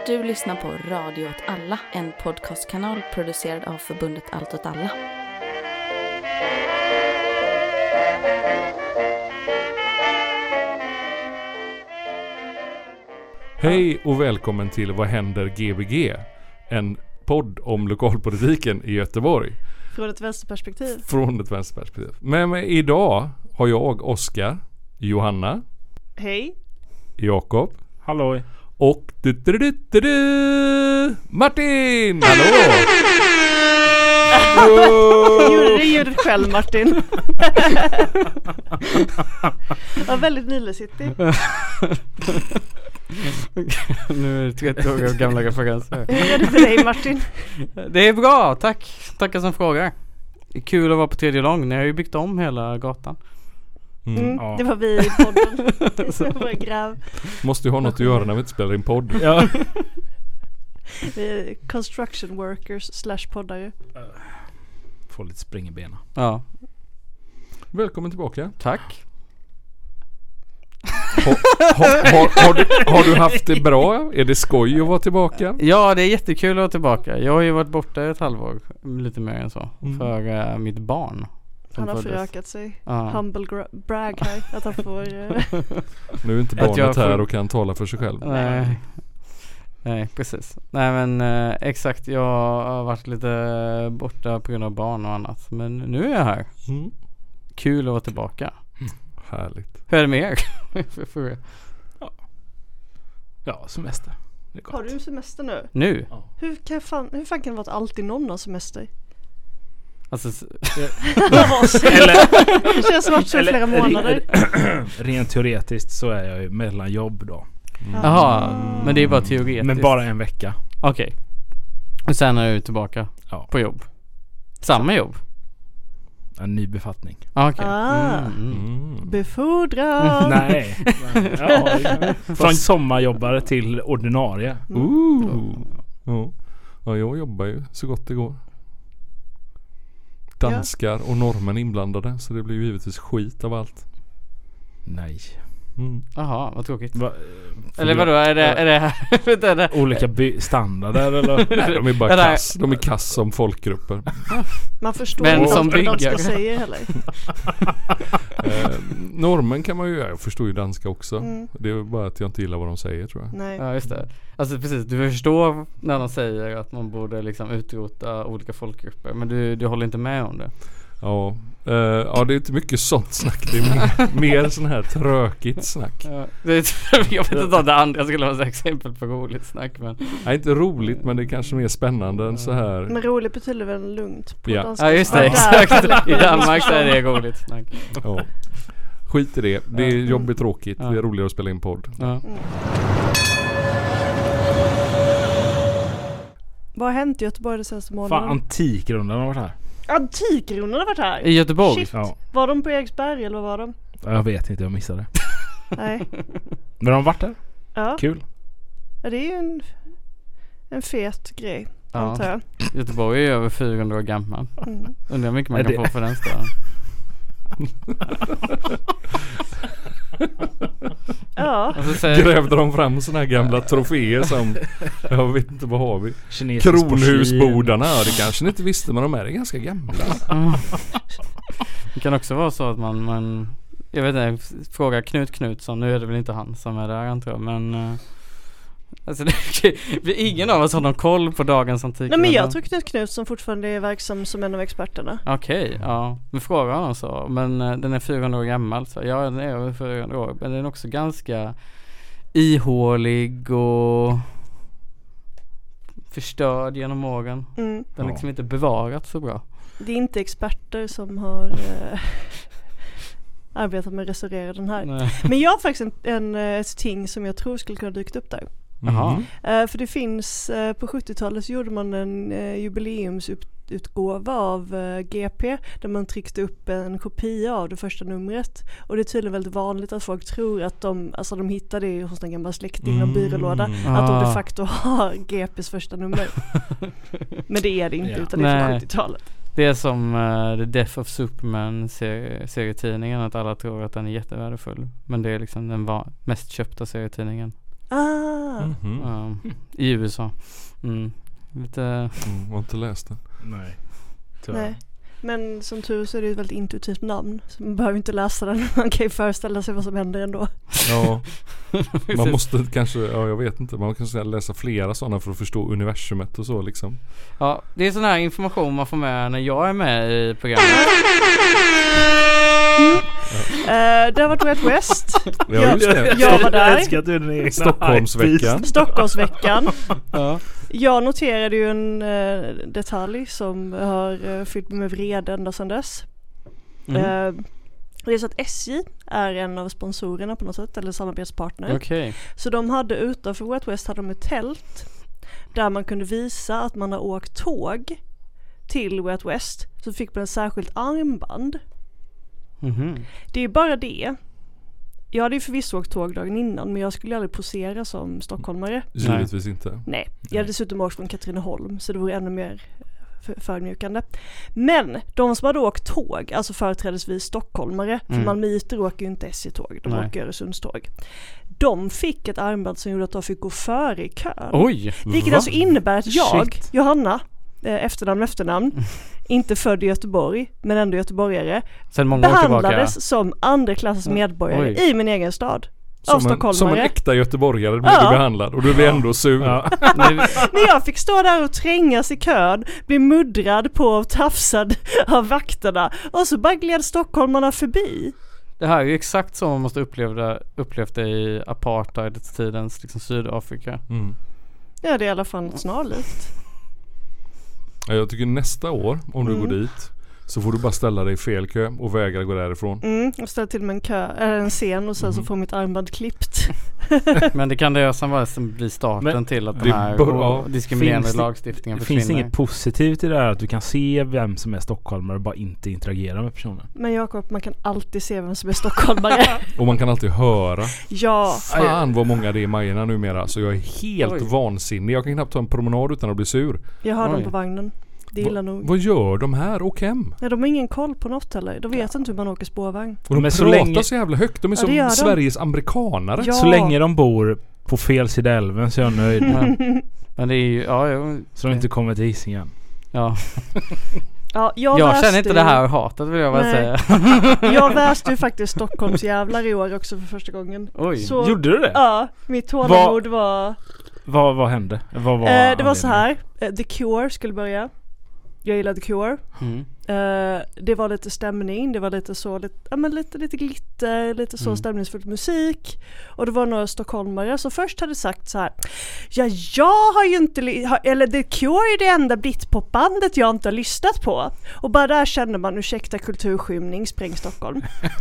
Du lyssnar på Radio åt alla, en podcastkanal producerad av förbundet Allt åt alla. Hej och välkommen till Vad händer GBG? En podd om lokalpolitiken i Göteborg. Från ett vänsterperspektiv. Från ett vänsterperspektiv. Med mig idag har jag Oskar, Johanna. Hej. Jakob. Hallå. Och Martin! Hallå! Gjorde det ljudet själv, Martin. Ja, väldigt nylecittig. Nu är det 30 år gamla referenser. Hur är det för dig, Martin? Det är bra, tack. Tackar som frågar. Det är kul att vara på Tredje Lång. Ni har ju byggt om hela gatan. Ja. Det var vi i podden. Så var gräv. Måste ju ha något att göra när vi inte spelar in podd. Ja. Vi är construction workers / poddare. Får lite spring i benen. Ja. Välkommen tillbaka. Tack. Har du haft det bra? Är det skoj att vara tillbaka? Ja, det är jättekul att vara tillbaka. Jag har ju varit borta ett halvår, lite mer än så, för mitt barn. Han har förökat sig. Ja. Humble brag här. Att han får... Nu är inte barnet här och kan tala för sig själv. Nej, precis. Nej, men exakt. Jag har varit lite borta på grund av barn och annat. Men nu är jag här. Kul att vara tillbaka. Härligt. Hur är det med er? Ja, semester. Det är gott. Har du semester nu? Nu? Ja. Hur fan kan det vara att alltid någon har semester? Alltså, Det känns som att det är flera månader. Rent teoretiskt så är jag ju mellan jobb då. Jaha, men det är bara teoretiskt. Men bara en vecka. Okej. Och sen är du tillbaka på jobb. Samma jobb? En ny befattning. Okej. Befordran. Nej. Från sommarjobbare till ordinarie. Ja, jag jobbar ju så gott det går. Danskar och norrmän inblandade, så det blir ju givetvis skit av allt. Nej. Jaha, vad tråkigt. Eller vadå, är det olika standarder eller? Nej, de är bara kass. De är kass som folkgrupper. Man förstår inte som vad danska säger heller. Normen kan man ju, jag förstår ju danska också. Det är bara att jag inte gillar vad de säger, tror jag. Nej. Ja, just det. Alltså precis, du förstår när de säger att man borde liksom utrota olika folkgrupper, men du håller inte med om det. Ja, det är inte mycket sånt snack. Det är mer sån här trökigt snack. Ja, jag vet inte om det andra skulle vara ett exempel på roligt snack, men nej, inte roligt, men det är kanske mer spännande än så här. Men roligt betyder väl lugnt på danska. Ja, just det, exakt. I Danmark så är det roligt snack. Ja. Skit i det. Det är jobbigt tråkigt. Det är roligare att spela in podd. Ja. Vad har hänt i Göteborg det senaste månaden? Fan, Antikrundan har varit här. Antikrundan har varit här? I Göteborg? Shit. Ja. Var de på Eriksberg eller vad var de? Jag vet inte, jag missade. Nej. Men de har varit där. Ja. Kul. Ja, det är ju en fet grej, Ja. antar jag. Göteborg är över 400 år gammal. Undrar hur mycket man kan få för den staden. Ja. Grävde de fram såna här gamla troféer som, jag vet inte, vad har vi? Kronhusbodarna, det kanske ni inte visste, men de är ganska gamla. Det kan också vara så att man jag vet inte, fråga Knut Knutsson, nu är det väl inte han som är där, antar jag, men alltså ingen av oss har någon koll på dagens antik. Nej, men jag tror Knut Knutsson fortfarande är verksam som en av experterna. Okej, ja. Vi frågar honom så. Men den är 400 år gammal. Så ja, den är över 400 år. Men den är också ganska ihålig och förstörd genom åren. Den är liksom inte bevarat så bra. Det är inte experter som har arbetat med att restaurera den här. Nej. Men jag har faktiskt ett ting som jag tror skulle kunna dyka upp där. För det finns, på 70-talet så gjorde man en jubileumsutgåva av GP där man tryckte upp en kopia av det första numret, och det är tydligen väldigt vanligt att folk tror att de hittade det hos en gammal släkting och byrålåda, att de de facto har GPs första nummer. Men det är det inte, utan det är från 70-talet. Det är som The Death of Superman serietidningen, att alla tror att den är jättevärdefull, men det är liksom den mest köpta serietidningen. I USA. Lite... Jag har inte läst den. Nej. Nej. Men som tur så är det ett väldigt intuitivt namn. Så man behöver inte läsa den. Man kan ju föreställa sig vad som händer ändå. Ja. Man måste kanske, jag vet inte. Man kan läsa flera sådana för att förstå universumet och så liksom. Ja, det är sån här information man får med när jag är med i programmet. Det har varit Way Out West. Jag var där. Stockholmsveckan. Ja. Jag noterade ju en detalj som har fyllt med vrede ända sedan dess. Det är så att SJ är en av sponsorerna på något sätt, eller samarbetspartner. Okay. Så de hade utanför Way Out West hade de ett tält där man kunde visa att man har åkt tåg till Way Out West. Så fick man en särskilt armband. Det är bara det. Jag hade ju förvisso åkt tåg dagen innan, men jag skulle aldrig posera som stockholmare. Givetvis inte. Nej, jag hade dessutom åkt från Katrineholm, så det vore ännu mer förmjukande. Men de som hade åkt tåg, alltså företrädesvis stockholmare, för malmöiter åker ju inte SJ-tåg, de åker Öresundståg. De fick ett armband som gjorde att de fick gå före i kön. Oj! Vilket alltså innebär att jag, Johanna, efternamn, inte född i Göteborg, men ändå göteborgare, behandlades som andra klassens medborgare i min egen stad. Som en äkta göteborgare blev du behandlad och du blev ändå sur. När jag fick stå där och trängas i kön, bli muddrad på och tafsad av vakterna, och så bara gled stockholmarna förbi. Det här är ju exakt som man måste upplevt det i apartheidtidens liksom Sydafrika. Ja, det är i alla fall snarlikt. Jag tycker nästa år, om du går dit, så får du bara ställa dig i fel kö och vägra gå därifrån. Och ställa till med en scen och sen så får mitt armband klippt. Men det kan det som bli starten till att den här diskriminerande lagstiftningen försvinner. Finns inget positivt i det här att du kan se vem som är stockholmare och bara inte interagera med personen? Men Jakob, man kan alltid se vem som är stockholmare. Och man kan alltid höra. Ja. Fan vad många det är i Majerna numera. Så jag är helt vansinnig. Jag kan knappt ta en promenad utan att bli sur. Jag har dem på vagnen. Det är illa nog. Vad gör de här? Och hem? Ja, de har ingen koll på något heller. De vet inte hur man åker spårvagn. Och de pratar så jävla högt. De är som Sveriges amerikanare. Ja. Så länge de bor på fel sida älven så är jag nöjd. Men det är ju... så de inte kommer till Hisingen. Ja. Jag känner inte det här hatet, vill jag bara säga. Jag väste ju faktiskt Stockholms jävlar i år också för första gången. Oj, gjorde du det? Ja, mitt tålamod var... Vad hände? Vad var det var så här. The Cure skulle börja. Jag gillade The Cure. Det var lite stämning. Det var lite så, lite glitter, lite så stämningsfull musik. Och det var några stockholmare som först hade sagt så här: ja, jag har ju inte eller The Cure är det enda Britpopbandet jag inte har lyssnat på. Och bara där känner man, ursäkta kulturskymning, spräng Stockholm.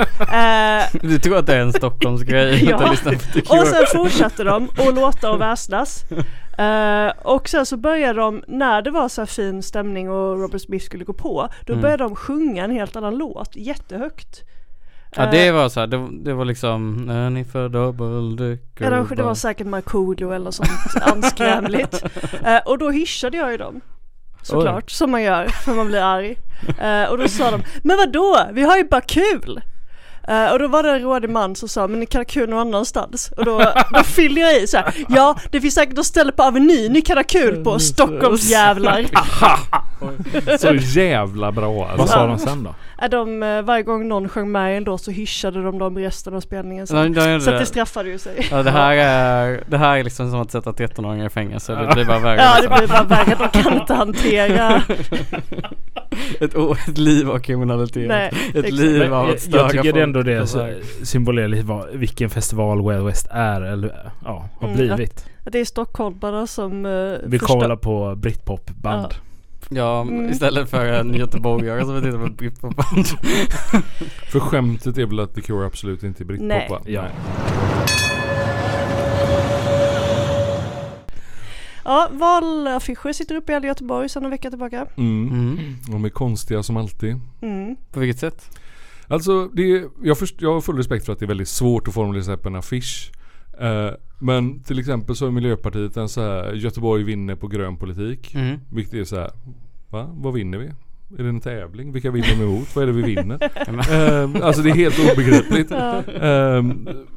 Du tror att det är en Stockholmsgrej att lyssna på The Cure. Och sen fortsatte de och låta och väsnas. Och sen så började de, när det var så här fin stämning och Robert Smith skulle gå på, då började de sjunga en helt annan låt jättehögt. Ja, det var så här, det var liksom ni för det var säkert Markoolio eller sånt anskrämligt. Och då hyschade jag ju dem. Såklart, som man gör för man blir arg. Och då sa de, men vadå? Vi har ju bara kul. Och då var det en rådig man som sa, men ni kan ha kul någon annanstans. Och då fyllde jag i så här: ja, det finns säkert något ställe på Avenyn ni kan ha kul på, Stockholms jävlar. Aha! Så jävla bra. Vad sa de sen då? Varje gång någon sjöng med en då så hyschade de dem resten av spelningen. Så att det straffade ju sig. Ja, det här är liksom som att sätta 13-åringar i fängelse. Det blir bara värre. Ja, det blir bara värre. De kan inte hantera ett liv av kriminalitet. Nej, ett liv av att jag tycker det ändå det symbolerar lite vilken festival Way Out West är eller har blivit. Det är stockholmare som vi kollar på Britpop-band. Ja, istället för en göteborgare som vi tittar på Britpop-band. För skämtet är väl att The Cure absolut inte är Britpop. Nej. Va? Ja. Ja, valaffischer sitter uppe i Göteborg sedan en vecka tillbaka. De är konstiga som alltid. På vilket sätt? Alltså, jag har full respekt för att det är väldigt svårt att formulera sig på en affisch. Men till exempel så är Miljöpartiet en så här: Göteborg vinner på grön politik. Vilket är så här: va? Vad vinner vi? Är det en tävling? Vilka vinner vi emot? Vad är det vi vinner? Alltså det är helt obegripligt.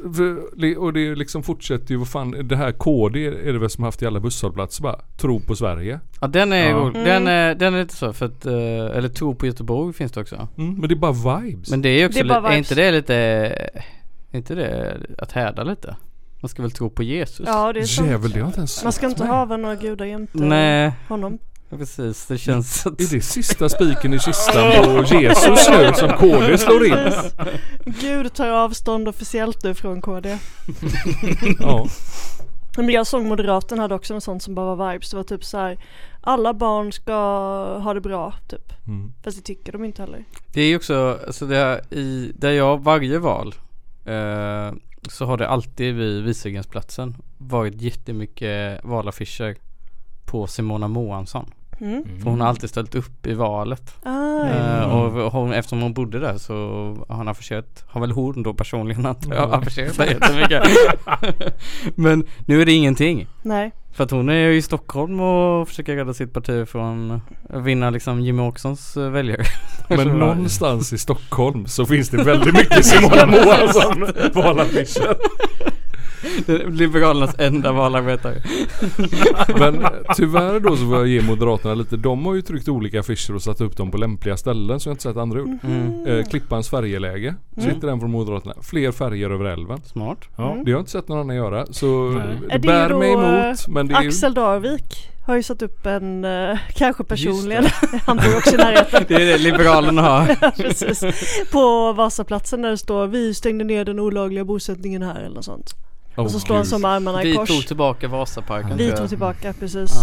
Och det liksom fortsätter ju, vad fan, det här KD är det väl som haft i alla busshållplatser bara, tro på Sverige. Ja, den är lite så, för att, eller tro på Göteborg finns det också. Men det är bara vibes. Men det är också, är inte det att härda lite? Man ska väl tro på Jesus? Ja, det är sant. Jävel, det har inte ens man ska inte hava några gudar jämte honom. Ja, precis, det känns att... Är det sista spiken i kistan på Jesus nu som KD slår in? Gud tar avstånd officiellt nu från KD. Ja. Men jag såg Moderaterna hade också en sån som bara var vibes. Det var typ så här: alla barn ska ha det bra typ. Fast det tycker de inte heller. Det är ju också, alltså där jag varje val så har det alltid vid Visegränsplatsen varit jättemycket valaffischer på Simona Moansson. För hon har alltid ställt upp i valet. Och hon, eftersom hon bodde där så har väl hon då personligen affischerat det jättemycket. Men nu är det ingenting. Nej. För att hon är ju i Stockholm och försöker rädda sitt parti från att vinna liksom Jimmie Åkessons väljare. Men någonstans i Stockholm så finns det väldigt mycket Simona Moansson valaffischer. Liberalernas enda valarbetare. Men tyvärr då så får jag ge Moderaterna lite. De har ju tryckt olika affischer och satt upp dem på lämpliga ställen som jag inte sett andra gjort. Klippans färgeläge. Sitter den från Moderaterna. Fler färger över älven. Smart. Det har jag inte sett någon annan göra. Så det bär mig emot. Men det är Axel Darvik har ju satt upp en, kanske personligen, han bor också i närheten. Det är det Liberalerna har. Precis. På Vasaplatsen där det står: vi stängde ner den olagliga bosättningen här eller något sånt. Och så står han som armarna i kors. Vi tog tillbaka Vasaparken. Vi tog tillbaka, precis.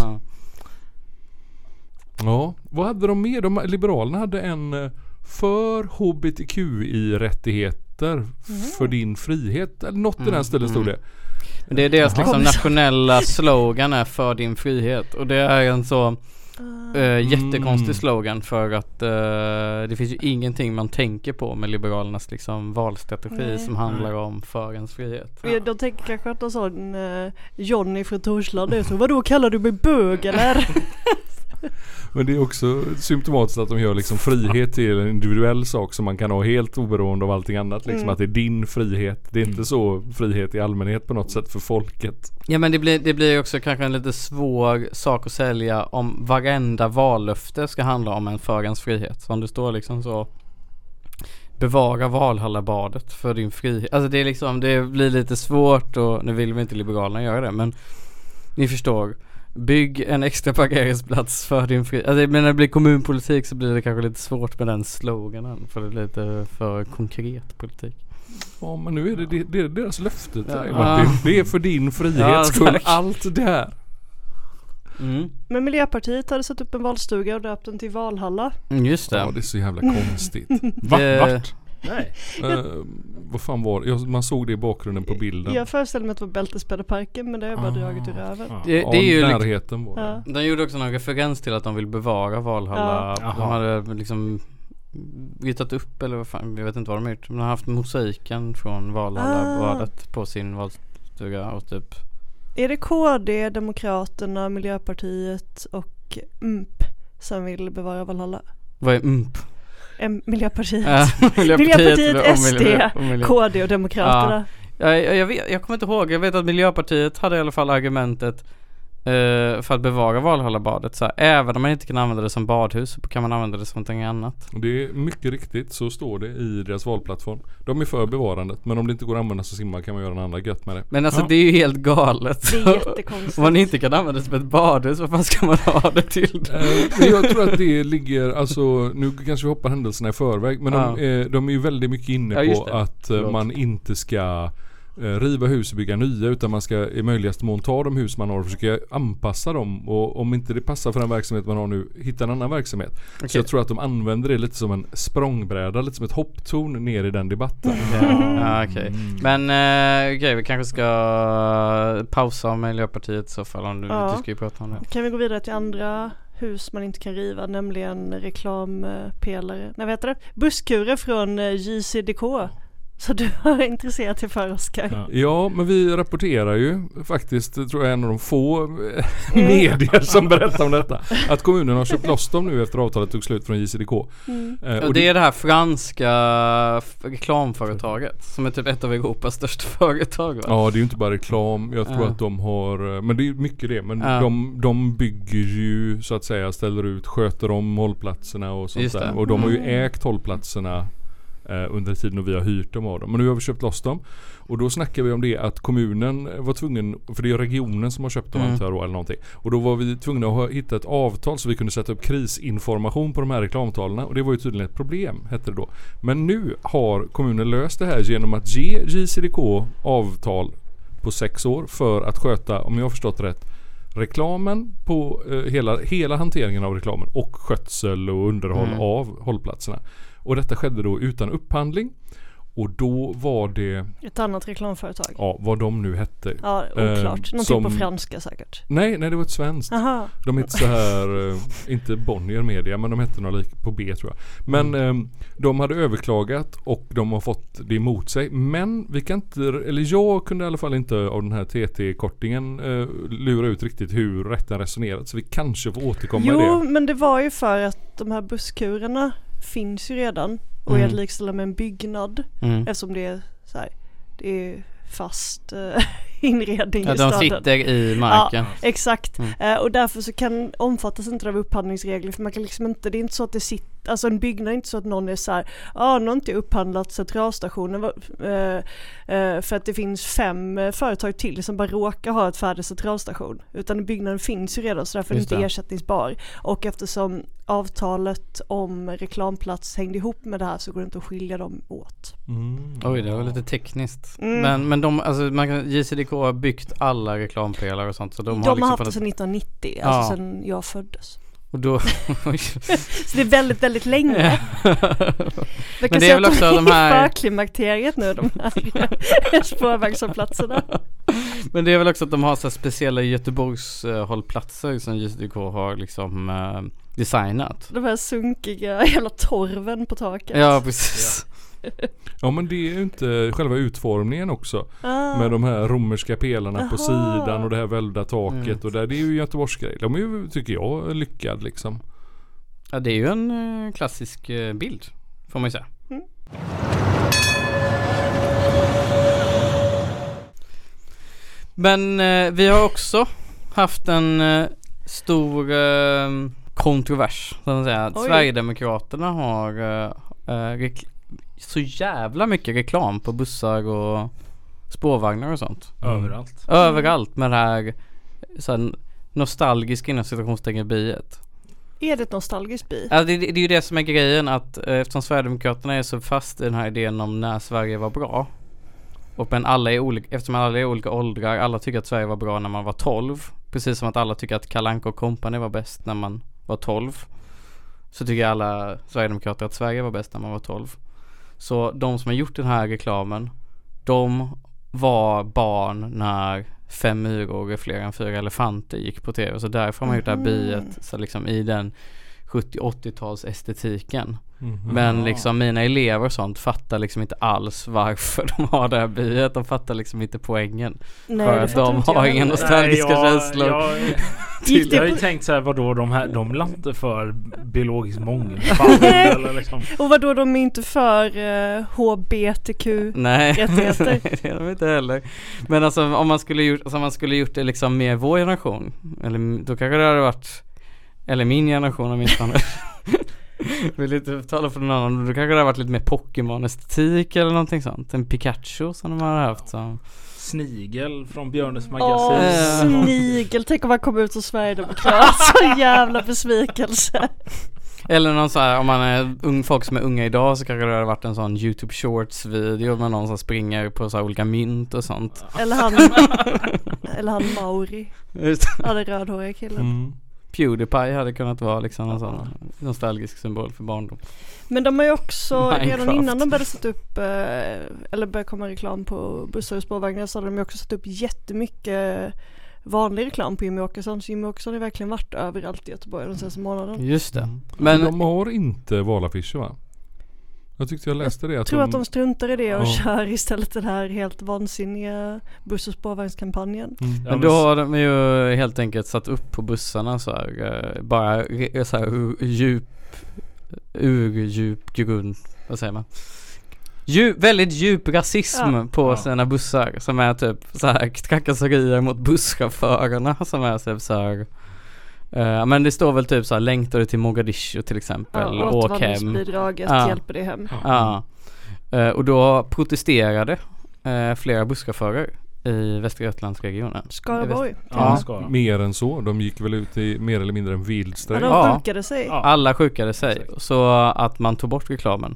Ja, vad hade de med? Liberalerna hade en för HBTQI-rättigheter för din frihet. Eller något i den stilen stod det. Men det är deras liksom nationella slogan är för din frihet. Och det är en så jättekonstig slogan för att det finns ju ingenting man tänker på med Liberalernas liksom valstrategi som handlar om för ens frihet. De tänker kanske att de sa Johnny från Torslanda. Så vadå, kallar du mig bög eller? Men det är också symptomatiskt att de gör liksom frihet till en individuell sak som man kan ha helt oberoende av allting annat. Liksom att det är din frihet. Det är inte så frihet i allmänhet på något sätt för folket. Ja, men det blir också kanske en lite svår sak att sälja om varenda vallöfte ska handla om en för ens frihet. Så om det står liksom så: bevara Valhallabadet för din frihet. Alltså det är liksom, det blir lite svårt, och nu vill vi inte Liberalerna göra det, men ni förstår. Bygg en extra parkeringsplats för din frihet. Alltså, men när det blir kommunpolitik så blir det kanske lite svårt med den sloganen. För det är lite för konkret politik. Ja, men nu är det deras löfte till dig, Martin. Det är för din frihets skull. Allt det här. Men Miljöpartiet hade satt upp en valstuga och döpt den till Valhalla. Just det. Ja, det är så jävla konstigt. Vart? Nej. Vad fan var det? Man såg det i bakgrunden på bilden. Jag föreställer mig att det var Bältespäderparken, men det är bara dragit ur över. Det är ju närheten var det. De gjorde också någon referens till att de vill bevara Valhalla. De hade liksom ritat upp, eller vad fan, jag vet inte vad de har gjort. De har haft mosaiken från Valhalla-badet på sin valstuga och typ. Är det KD, Demokraterna, Miljöpartiet och MP som vill bevara Valhalla? Vad är MP? Miljöpartiet. Miljöpartiet, SD, KD och Demokraterna. Jag kommer inte ihåg. Jag vet att Miljöpartiet hade i alla fall argumentet för att bevara Valhallabadet. Så här, även om man inte kan använda det som badhus så kan man använda det som någonting annat. Det är mycket riktigt, så står det i deras valplattform. De är för bevarandet, men om det inte går att använda så simma kan man göra en annan gött med det. Men alltså det är ju helt galet. Det är jättekonstigt. Om man inte kan använda det som ett badhus, vad fan ska man ha det till? Jag tror att det ligger, alltså nu kanske vi hoppar händelserna i förväg, men de är ju väldigt mycket inne på att man inte ska riva hus och bygga nya, utan man ska i möjligaste mån ta de hus man har och försöka anpassa dem, och om inte det passar för den verksamhet man har nu, hitta en annan verksamhet. Okay. Så jag tror att de använder det lite som en språngbräda, lite som ett hopptorn ner i den debatten. Okej. Men vi kanske ska pausa med Miljöpartiet i så fall, om du ska ju prata om det. Kan vi gå vidare till andra hus man inte kan riva, nämligen reklampelare. Nej, vad heter det? Busskurer från JCDK. Så du har intresserat dig för, Oskar? Ja, men vi rapporterar ju faktiskt, tror jag, en av de få medier som berättar om detta. Att kommunen har köpt loss dem nu efter avtalet tog slut från JCDK. Och det är det här franska reklamföretaget som är typ ett av Europas största företag, va? Ja, det är ju inte bara reklam. Jag tror att de har, men det är mycket det. Men de bygger ju, så att säga, ställer ut, sköter om hållplatserna och sånt där. Och de har ju ägt hållplatserna under tiden och vi har hyrt dem av dem. Men nu har vi köpt loss dem. Och då snackar vi om det att kommunen var tvungen, för det är regionen som har köpt dem antar jag, eller någonting. Och då var vi tvungna att hitta ett avtal så vi kunde sätta upp krisinformation på de här reklamtalarna. Och det var ju tydligen ett problem, hette det då. Men nu har kommunen löst det här genom att ge JCDK avtal på 6 år för att sköta, om jag har förstått rätt, reklamen på hela hanteringen av reklamen och skötsel och underhåll av hållplatserna. Och detta skedde då utan upphandling. Och då var det ett annat reklamföretag. Ja, vad de nu hette. Ja, oklart. Någonting på franska säkert. Nej, det var ett svenskt. Aha. De hette så här, inte Bonnier Media, men de hette något på B, tror jag. Men de hade överklagat och de har fått det emot sig. Men vi kan inte, eller jag kunde i alla fall inte av den här TT-kortingen lura ut riktigt hur rätten resonerat. Så vi kanske får återkomma i det. Jo, men det var ju för att de här busskurerna finns ju redan och är likställda med en byggnad eftersom det är så här, det är fast inredning i staden. De sitter i marken. Ja, exakt. Och därför så omfattas inte av upphandlingsregler, för man kan liksom inte, det är inte så att det sitter, alltså en byggnad är inte så att någon är så här, någon har inte upphandlat centralstationen för att det finns 5 företag till som bara råkar ha ett färdigt centralstation, utan byggnaden finns ju redan, så därför är det inte ersättningsbar. Och eftersom avtalet om reklamplats hängde ihop med det här så går det inte att skilja dem åt. Oj, det var lite tekniskt. Men de, alltså JCDK har byggt alla reklampelare och sånt, så de har liksom haft det sedan 1990, alltså sedan jag föddes. Och då så det är väldigt, väldigt länge. Men det är väl också de här förklimakteriet nu, de här spårvagnshållplatserna. Men det är väl också att de har så speciella Göteborgs hållplatser som JCDK har liksom designat. De här sunkiga hela torven på taket. Ja, precis. Ja, men det är ju inte själva utformningen också. Med de här romerska pelarna på sidan och det här välda taket och där, det är ju Göteborgsgrej. De är ju, tycker jag, lyckad liksom. Ja, det är ju en klassisk bild, får man ju säga. Men vi har också haft en stor kontrovers, så att säga. Sverigedemokraterna har så jävla mycket reklam på bussar och spårvagnar och sånt. Överallt med det här så här nostalgiska inom situationstecken biet. Är det ett nostalgiskt bi? Ja, det är ju det som är grejen, att eftersom Sverigedemokraterna är så fast i den här idén om när Sverige var bra, och men eftersom alla är olika åldrar, alla tycker att Sverige var bra när man var 12, precis som att alla tycker att Kalle Anka och Company var bäst när man var 12, så tycker alla Sverigedemokrater att Sverige var bäst när man var 12. Så de som har gjort den här reklamen, de var barn när 5 myror är fler än 4 elefanter gick på tv. Så därför har man gjort det här biet så liksom i den 70-80-tals estetiken. Men liksom mina elever och sånt fattar liksom inte alls varför de har det här biet. De fattar liksom inte poängen. Nej, för att de har inga nostalgiska känslor. Jag har ju tänkt så här, vadå, de lantar för biologisk mångfald eller liksom. Och vadå, de är inte för HBTQ-rättigheter? Nej, det är de inte heller. Men alltså om man skulle gjort det liksom med vår generation, eller då kanske det hade varit, eller min generation åtminstone. Vill inte tala för någon annan. Då kanske det hade varit lite mer Pokémon-estetik eller någonting sånt. En Pikachu som de har haft så. Snigel från Björnes magasin. Snigel, tänk om man kommer ut som Sverigedemokrat. Så jävla besvikelse. Eller någon så här, om man är folk som är unga idag, så kanske det hade varit en sån YouTube Shorts-video med någon som springer på så här olika mynt och sånt. Eller han Mauri. Ja, det rödhåriga killen. PewDiePie hade kunnat vara liksom en sån nostalgisk symbol för barndom. Men de har ju också, redan innan de började sätta upp eller började komma reklam på bussar och spårvagnar, så hade de ju också satt upp jättemycket vanlig reklam på Jimmy Åkesson. Så Jimmy Åkesson har verkligen varit överallt i Göteborg den senaste månaden. Just det. Men de har inte valaffischer, va? Jag tyckte jag läste det. Jag tror att de struntar i det och kör istället den här helt vansinniga buss- och spårvagnskampanjen. Men då har de ju helt enkelt satt upp på bussarna så här, bara så här djup grund, vad säger man? Väldigt djup rasism på sina bussar som är typ så här trakasserier mot busschaufförerna som är typ så här. Men det står väl typ så här, längtar du till Mogadishu till exempel, åk hem. Bidraget hjälper dig hem. Och då protesterade flera busschaufförer i Västra Götalandsregionen. Skaraborg. Mer än så. De gick väl ut i mer eller mindre en vildstrejk. De sjukade sig. Alla sjukade sig. Så att man tog bort reklamen.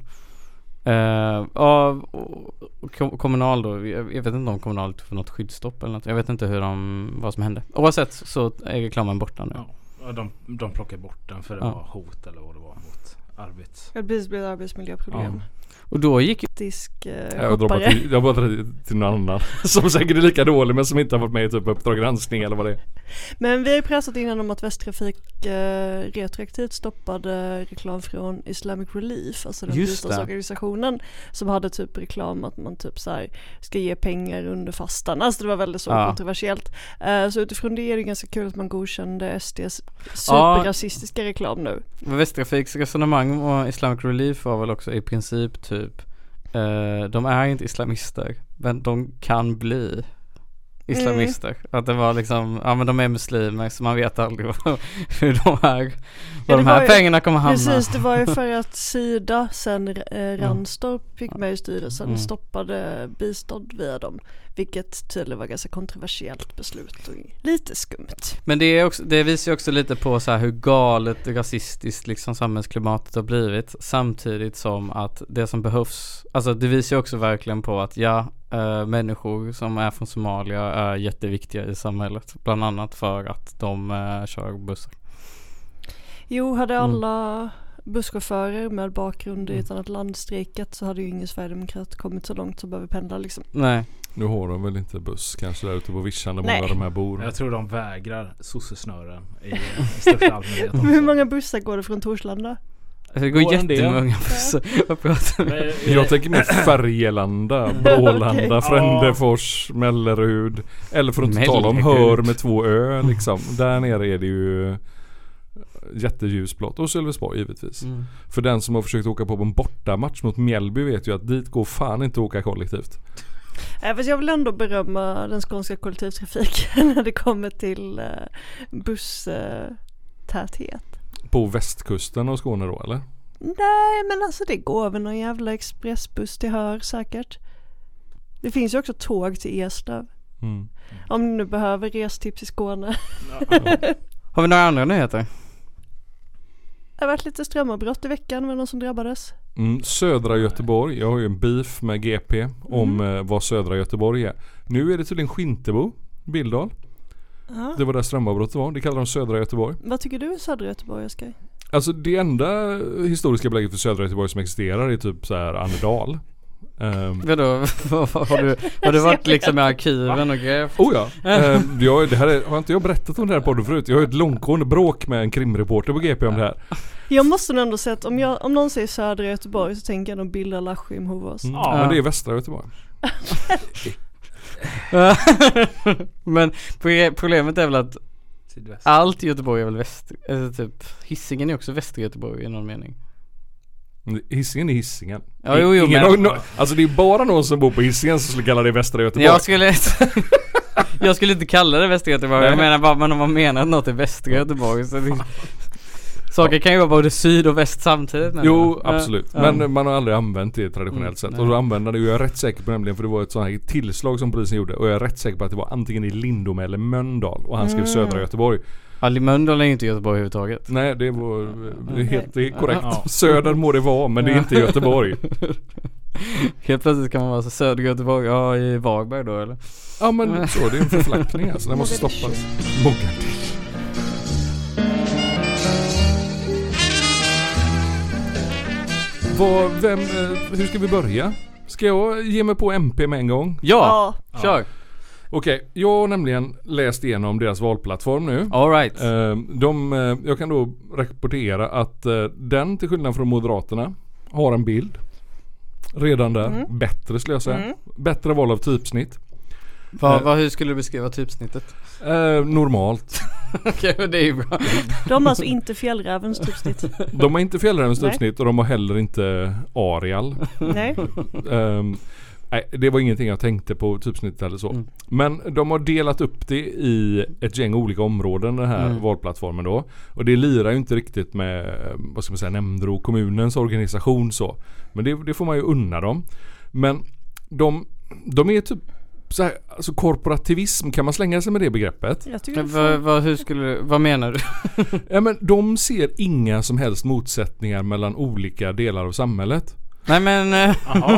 Kommunal då, jag vet inte om kommunal får något skyddsstopp eller något. Jag vet inte vad som hände. Oavsett så är reklamen borta nu. De plockade bort den för det var hot eller vad det var mot arbets. Det blev arbetsmiljöproblem. Och då gick jag bara till någon annan som säkert är lika dålig men som inte har varit med i typ Uppdrag granskning eller vad det är. Men vi har ju pressat innan om att Västtrafik retroaktivt stoppade reklam från Islamic Relief, alltså den biståndsorganisationen som hade typ reklam att man typ så här ska ge pengar under fastan. Alltså det var väldigt så kontroversiellt. Så utifrån det är det ganska kul att man godkände SDs superrasistiska reklam nu. Västtrafiks resonemang och Islamic Relief var väl också i princip typ de är inte islamister men de kan bli islamister. Att det var liksom, men de är muslimer så man vet aldrig hur de här pengarna kommer hamna. Precis, det var ju för att Sida sen Ranstorp fick med i styrelsen stoppade bistånd via dem, vilket tydligen var ganska kontroversiellt beslut och lite skumt. Men det visar ju också lite på så här hur galet rasistiskt liksom samhällsklimatet har blivit, samtidigt som att det som behövs, alltså det visar ju också verkligen på att människor som är från Somalia är jätteviktiga i samhället, bland annat för att de kör bussar. Jo, hade alla busschaufförer med bakgrund i ett annat land strejkat så hade ju ingen sverigedemokrat kommit så långt så behöver pendla liksom. Nej. Nu har de väl inte buss kanske där ute på Vischan där många av de här bor. Jag tror de vägrar sossesnören i största allmänhet. Hur många bussar går det från Torslanda? Det går jättemånga bussar. Jag tänker mer Färgelanda, Brålanda, Frändefors, Mellerud. Eller för att inte tala om Hör med 2 ö liksom. Där nere är det ju jätteljusblått. Och Sölvesborg givetvis. För den som har försökt åka på en bortamatch mot Mjällby vet ju att dit går fan inte att åka kollektivt. Fast jag vill ändå berömma den skånska kollektivtrafiken när det kommer till busstäthet. På västkusten av Skåne då, eller? Nej, men alltså det går väl någon jävla expressbuss till Hör säkert. Det finns ju också tåg till Eslöv. Om ni nu behöver restips i Skåne. Har vi några andra nyheter? Det har varit lite strömavbrott i veckan med någon som drabbades. Södra Göteborg. Jag har ju en beef med GP om vad södra Göteborg är. Nu är det tydligen Skintebo, Billdal. Det var där strömavbrottet var. Det kallar de södra Göteborg. Vad tycker du är södra Göteborg, Oskar? Alltså det enda historiska belägget för södra Göteborg som existerar är typ så här Annedal. Har du varit liksom i arkiven och grävt? Det här har inte jag berättat om det här podden förut. Jag har ett långtgående bråk med en krimreporter på GP om det här. Jag måste ändå säga att om någon säger södra Göteborg så tänker jag nog Bilda Laschim Hovås. Men det är västra Göteborg. Men problemet är väl att allt i Göteborg är väl alltså typ Hisingen är också västra Göteborg i någon mening. Hisingen är Hisingen. Alltså det är bara någon som bor på Hisingen som skulle kalla det västra Göteborg. Jag skulle inte kalla det västra Göteborg. Jag menar bara om man menar att något är västra Göteborg så saker kan ju vara både syd och väst samtidigt. Jo, absolut. Men man har aldrig använt det traditionellt sett. Och då använde det ju, jag är rätt säker på nämligen, för det var ett sånt här tillslag som polisen gjorde. Och jag är rätt säker på att det var antingen i Lindome eller Mölndal. Och han skrev södra Göteborg. Mölndal är inte Göteborg överhuvudtaget. Nej, det är korrekt. Söder må det vara, men det är inte Göteborg. Helt plötsligt kan man vara så söder Göteborg, i Varberg då eller? Ja, men så, det är en förflackning alltså. Den måste stoppas. Mogadishu. Hur ska vi börja? Ska jag ge mig på MP med en gång? Ja. Kör. Okej, jag har nämligen läst igenom deras valplattform nu. All right. Jag kan då rapportera att den, till skillnad från Moderaterna, har en bild Redan där. Bättre skulle jag säga. Bättre val av typsnitt. Hur skulle du beskriva typsnittet? Normalt. Okej, men det är ju bra. De har alltså inte fjällrävens typsnitt. De har inte fjällrävens typsnitt och de har heller inte Arial. Nej. Nej, det var ingenting jag tänkte på typsnittet eller så. Men de har delat upp det i ett gäng olika områden, den här valplattformen då. Och det lirar ju inte riktigt med, vad ska man säga, nämnder och kommunens organisation så. Men det får man ju unna dem. Men de är typ så här, alltså korporativism, kan man slänga sig med det begreppet? Jag tycker vad menar du? Ja, men de ser inga som helst motsättningar mellan olika delar av samhället. Nej men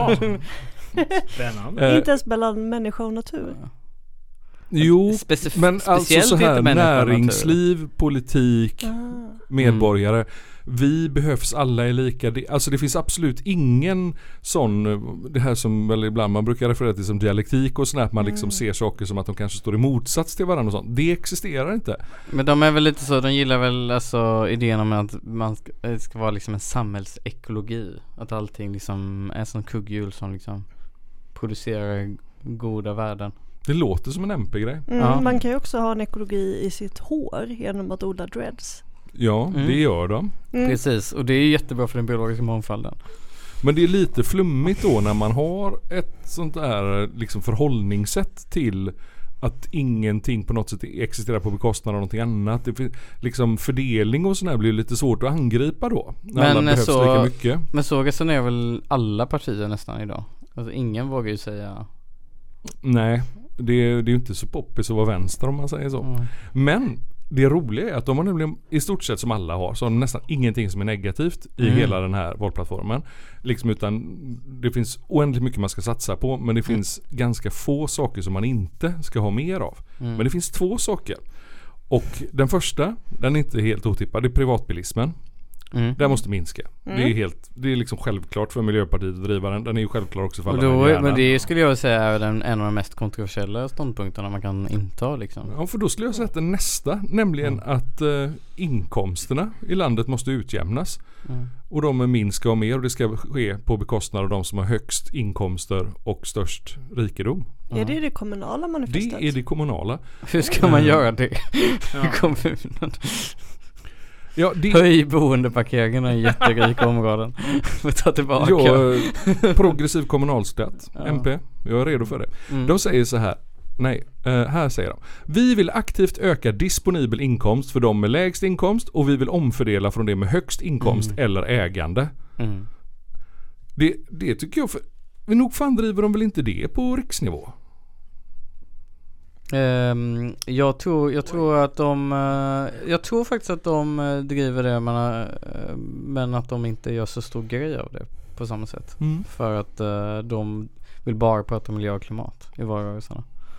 Spännande. inte ens mellan människa och natur. Jo, men alltså så här näringsliv, politik, medborgare. Vi behövs, alla är lika. Alltså det finns absolut ingen sån, det här som väl ibland man brukar referera till som dialektik och sånt, att man liksom ser saker som att de kanske står i motsats till varandra och sånt. Det existerar inte. Men de är väl lite så, de gillar väl alltså idén om att det ska vara liksom en samhällsekologi. Att allting liksom är som kugghjul som liksom producerar goda värden. Det låter som en MP-grej. Man kan ju också ha en ekologi i sitt hår genom att odla dreads. Ja, det gör de. Precis, och det är jättebra för den biologiska mångfalden. Men det är lite flummigt då när man har ett sånt där liksom förhållningssätt till att ingenting på något sätt existerar på bekostnad av någonting annat. Det liksom fördelning och sånt här blir lite svårt att angripa då. När alla behövs lika mycket. Men så resonerar väl alla partier nästan idag. Alltså ingen vågar ju säga... Nej, det är ju inte så poppis att vara vänster om man säger så. Men det roliga är att de har nämligen i stort sett som alla har, så har de nästan ingenting som är negativt i hela den här valplattformen. Liksom, utan det finns oändligt mycket man ska satsa på, men det finns ganska få saker som man inte ska ha mer av. Men det finns 2 saker. Och den första, den är inte helt otippad, det är privatbilismen. Den måste minska. Det är liksom självklart för Miljöpartiet att driva den. Den är ju självklart också för alla. Men det skulle jag säga är en av de mest kontroversiella ståndpunkterna man kan inta liksom. Ja, för då skulle jag säga att den nästa, nämligen att inkomsterna i landet måste utjämnas. Och de med minst ska ha mer, och det ska ske på bekostnad av de som har högst inkomster och störst rikedom. Är det kommunala manifestet? Det är det kommunala. Hur ska man göra det i kommunen? Ja, höj boendeparkeringarna i jätterika områden. För att ta tillbaka. Progressiv kommunalskatt, MP. Jag är redo för det. De säger så här. Här säger de. Vi vill aktivt öka disponibel inkomst för de med lägst inkomst, och vi vill omfördela från det med högst inkomst eller ägande. Det tycker jag, men nog fan driver de väl inte det på riksnivå? Jag tror faktiskt att de driver det, men att de inte gör så stor grej av det på samma sätt. För att de vill bara prata miljö och klimat i valrörelserna.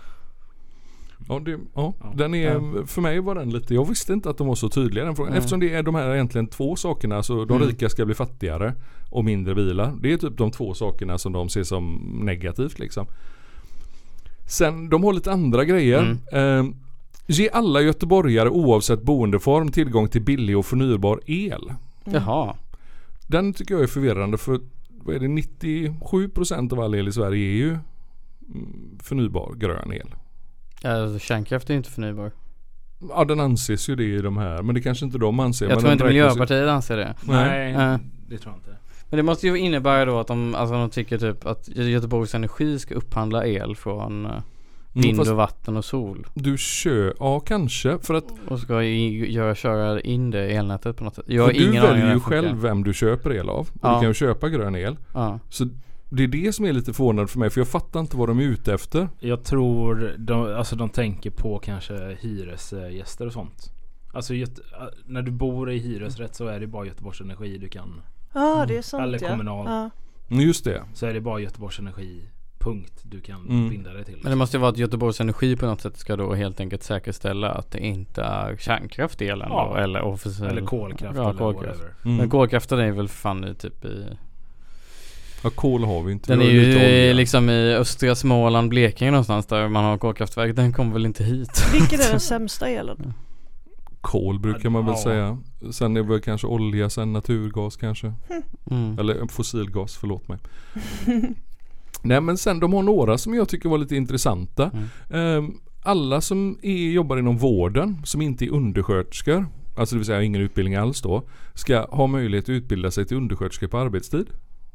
Den är, för mig var den lite, jag visste inte att de var så tydliga i den frågan. Eftersom det är de här egentligen 2 sakerna, så de rika ska bli fattigare och mindre bilar. Det är typ de 2 sakerna som de ser som negativt liksom. Sen, de har lite andra grejer. Ge alla göteborgare oavsett boendeform tillgång till billig och förnybar el. Jaha. Den tycker jag är förvirrande, för vad är det, 97% av all el i Sverige är ju förnybar grön el. Alltså, kärnkraft är inte förnybar. Ja, den anses ju det i de här, men det kanske inte de anser. Jag tror inte Miljöpartiet anser det. Nej, det tror jag inte. Men det måste ju innebära då att de tycker typ att Göteborgs Energi ska upphandla el från vind och vatten och sol. Kanske för att och ska köra in det i elnätet på något sätt. Du väljer ju själv vem du köper el av. Och du kan ju köpa grön el. Så det är det som är lite förvånande för mig, för jag fattar inte vad de är ute efter. Jag tror de tänker på kanske hyresgäster och sånt. Alltså när du bor i hyresrätt så är det bara Göteborgs Energi du kan. Det är sant. Eller kommunal. Just det. Så är det bara Göteborgs Energi punkt du kan binda dig till. Men det måste ju vara att Göteborgs Energi på något sätt ska då helt enkelt säkerställa att det inte är kärnkraftdelen eller kolkraft eller kolkraft. Men kolkraften är väl fan i typ i... Ja, kol har vi inte. Den är ju liksom i östra Småland, Blekinge någonstans där man har kolkraftverk. Den kommer väl inte hit. Vilken är den sämsta elen? kol brukar man väl säga. Sen är det väl kanske olja, sen naturgas kanske. Eller fossilgas, förlåt mig. Nej, men sen de har några som jag tycker var lite intressanta. Alla som jobbar inom vården, som inte är undersköterskor, alltså det vill säga ingen utbildning alls då, ska ha möjlighet att utbilda sig till undersköterskor på arbetstid.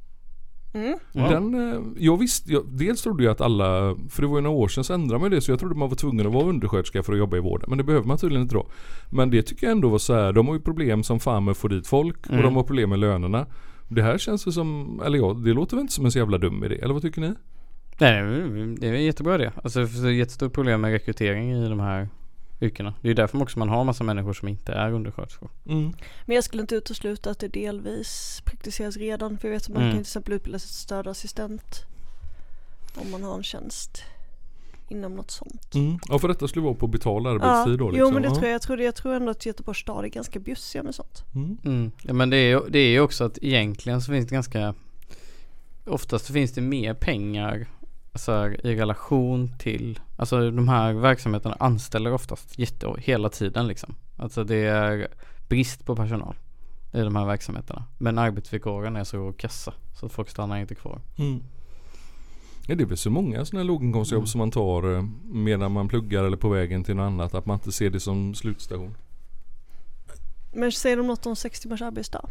Dels trodde jag att alla, för det var ju några år sedan så ändrade man det, så jag trodde man var tvungen att vara undersköterska för att jobba i vården, men det behöver man tydligen inte då. Men det tycker jag ändå var så här, de har ju problem som fan med att få dit folk och de har problem med lönerna. Det här känns det som, eller det låter väl inte som en så jävla dum idé, eller vad tycker ni? Nej, det är jättebra det. Alltså det är ett jättestort problem med rekrytering i de här yrkena. Det är därför också man har massa människor som inte är undersköterskor. Men jag skulle inte utesluta att det delvis praktiseras redan, för jag vet att man kan till exempel utbilda sig till stödassistent om man har en tjänst inom något sånt. Ja, för detta skulle vara på betald arbetstid då liksom. Jo, men det jag tror ändå att Göteborgs stad är ganska bjussiga med sånt. Ja, men det är ju också att egentligen så finns det ganska, oftast så finns det mer pengar alltså i relation till, alltså de här verksamheterna anställer oftast hela tiden liksom. Alltså det är brist på personal i de här verksamheterna, men arbetsvillkoren är så kassa så att folk stannar inte kvar. Ja, det är väl så många sådana här låginkomstjobb som man tar medan man pluggar eller på vägen till något annat, att man inte ser det som slutstation. Men säger de något om 6 timmars arbetsdag?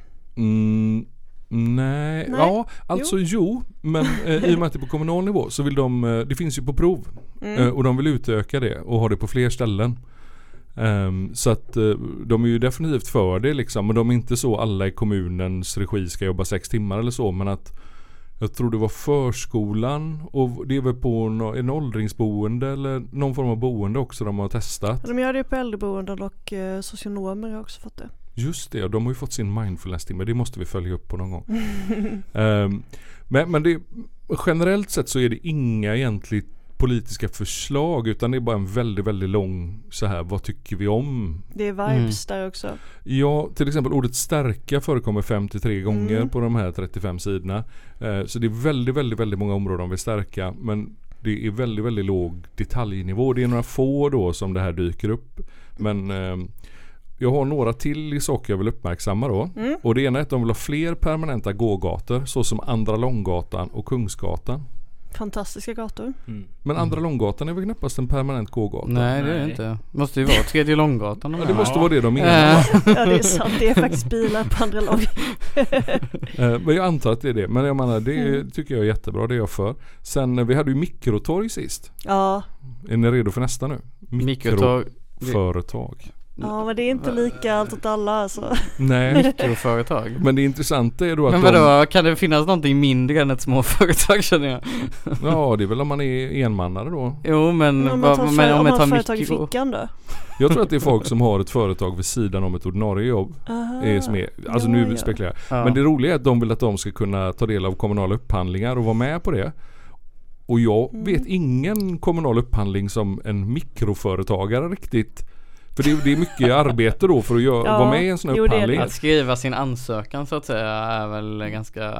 Nej. Ja, alltså jo, men i och med att det är på kommunal nivå så vill det finns ju på prov och de vill utöka det och ha det på fler ställen. Så att de är ju definitivt för det liksom, men de är inte så alla i kommunens regi ska jobba 6 timmar eller så, men att jag tror det var förskolan och det är väl på en åldringsboende eller någon form av boende också de har testat. De gör det på äldreboenden och socionomer har också fått det. Just det, och de har ju fått sin mindfulness-timme. Det måste vi följa upp på någon gång. Men det, generellt sett så är det inga egentligen politiska förslag, utan det är bara en väldigt, väldigt lång så här, vad tycker vi om? Det är vibes där också. Ja, till exempel ordet stärka förekommer 53 gånger på de här 35 sidorna. Så det är väldigt, väldigt, väldigt många områden de vill stärka, men det är väldigt, väldigt låg detaljnivå. Det är några få då som det här dyker upp. Men jag har några till saker jag vill uppmärksamma då. Och det ena är att de vill ha fler permanenta gågator, så som Andra Långgatan och Kungsgatan. Fantastiska gator. Men Andra Långgatan är väl knappast en permanent gågata? Nej, det är det inte. Måste ju vara Tredje Långgatan. Ja, det måste vara det de menar. Ja, det är sant. Det är faktiskt bilar på Andra Lång. Men jag antar att det är det. Men jag menar, det tycker jag är jättebra. Det är jag för. Sen, vi hade ju mikrotorg sist. Ja. Är ni redo för nästa nu? Mikroföretag. Ja, men det är inte lika allt åt alla alltså. Nej. Mikroföretag. Men det intressanta är då att men vadå, kan det finnas någonting mindre än ett småföretag, känner jag? Ja, det är väl om man är enmannare då. Jo, men om man tar företag i fickan då? Jag tror att det är folk som har ett företag vid sidan om ett ordinarie jobb. Alltså nu spekulerar jag. Men det roliga är att de vill att de ska kunna ta del av kommunala upphandlingar och vara med på det. Och jag vet ingen kommunal upphandling som en mikroföretagare riktigt. För det är mycket arbete då för att vara med i en sån här upphandling. Att skriva sin ansökan så att säga är väl ganska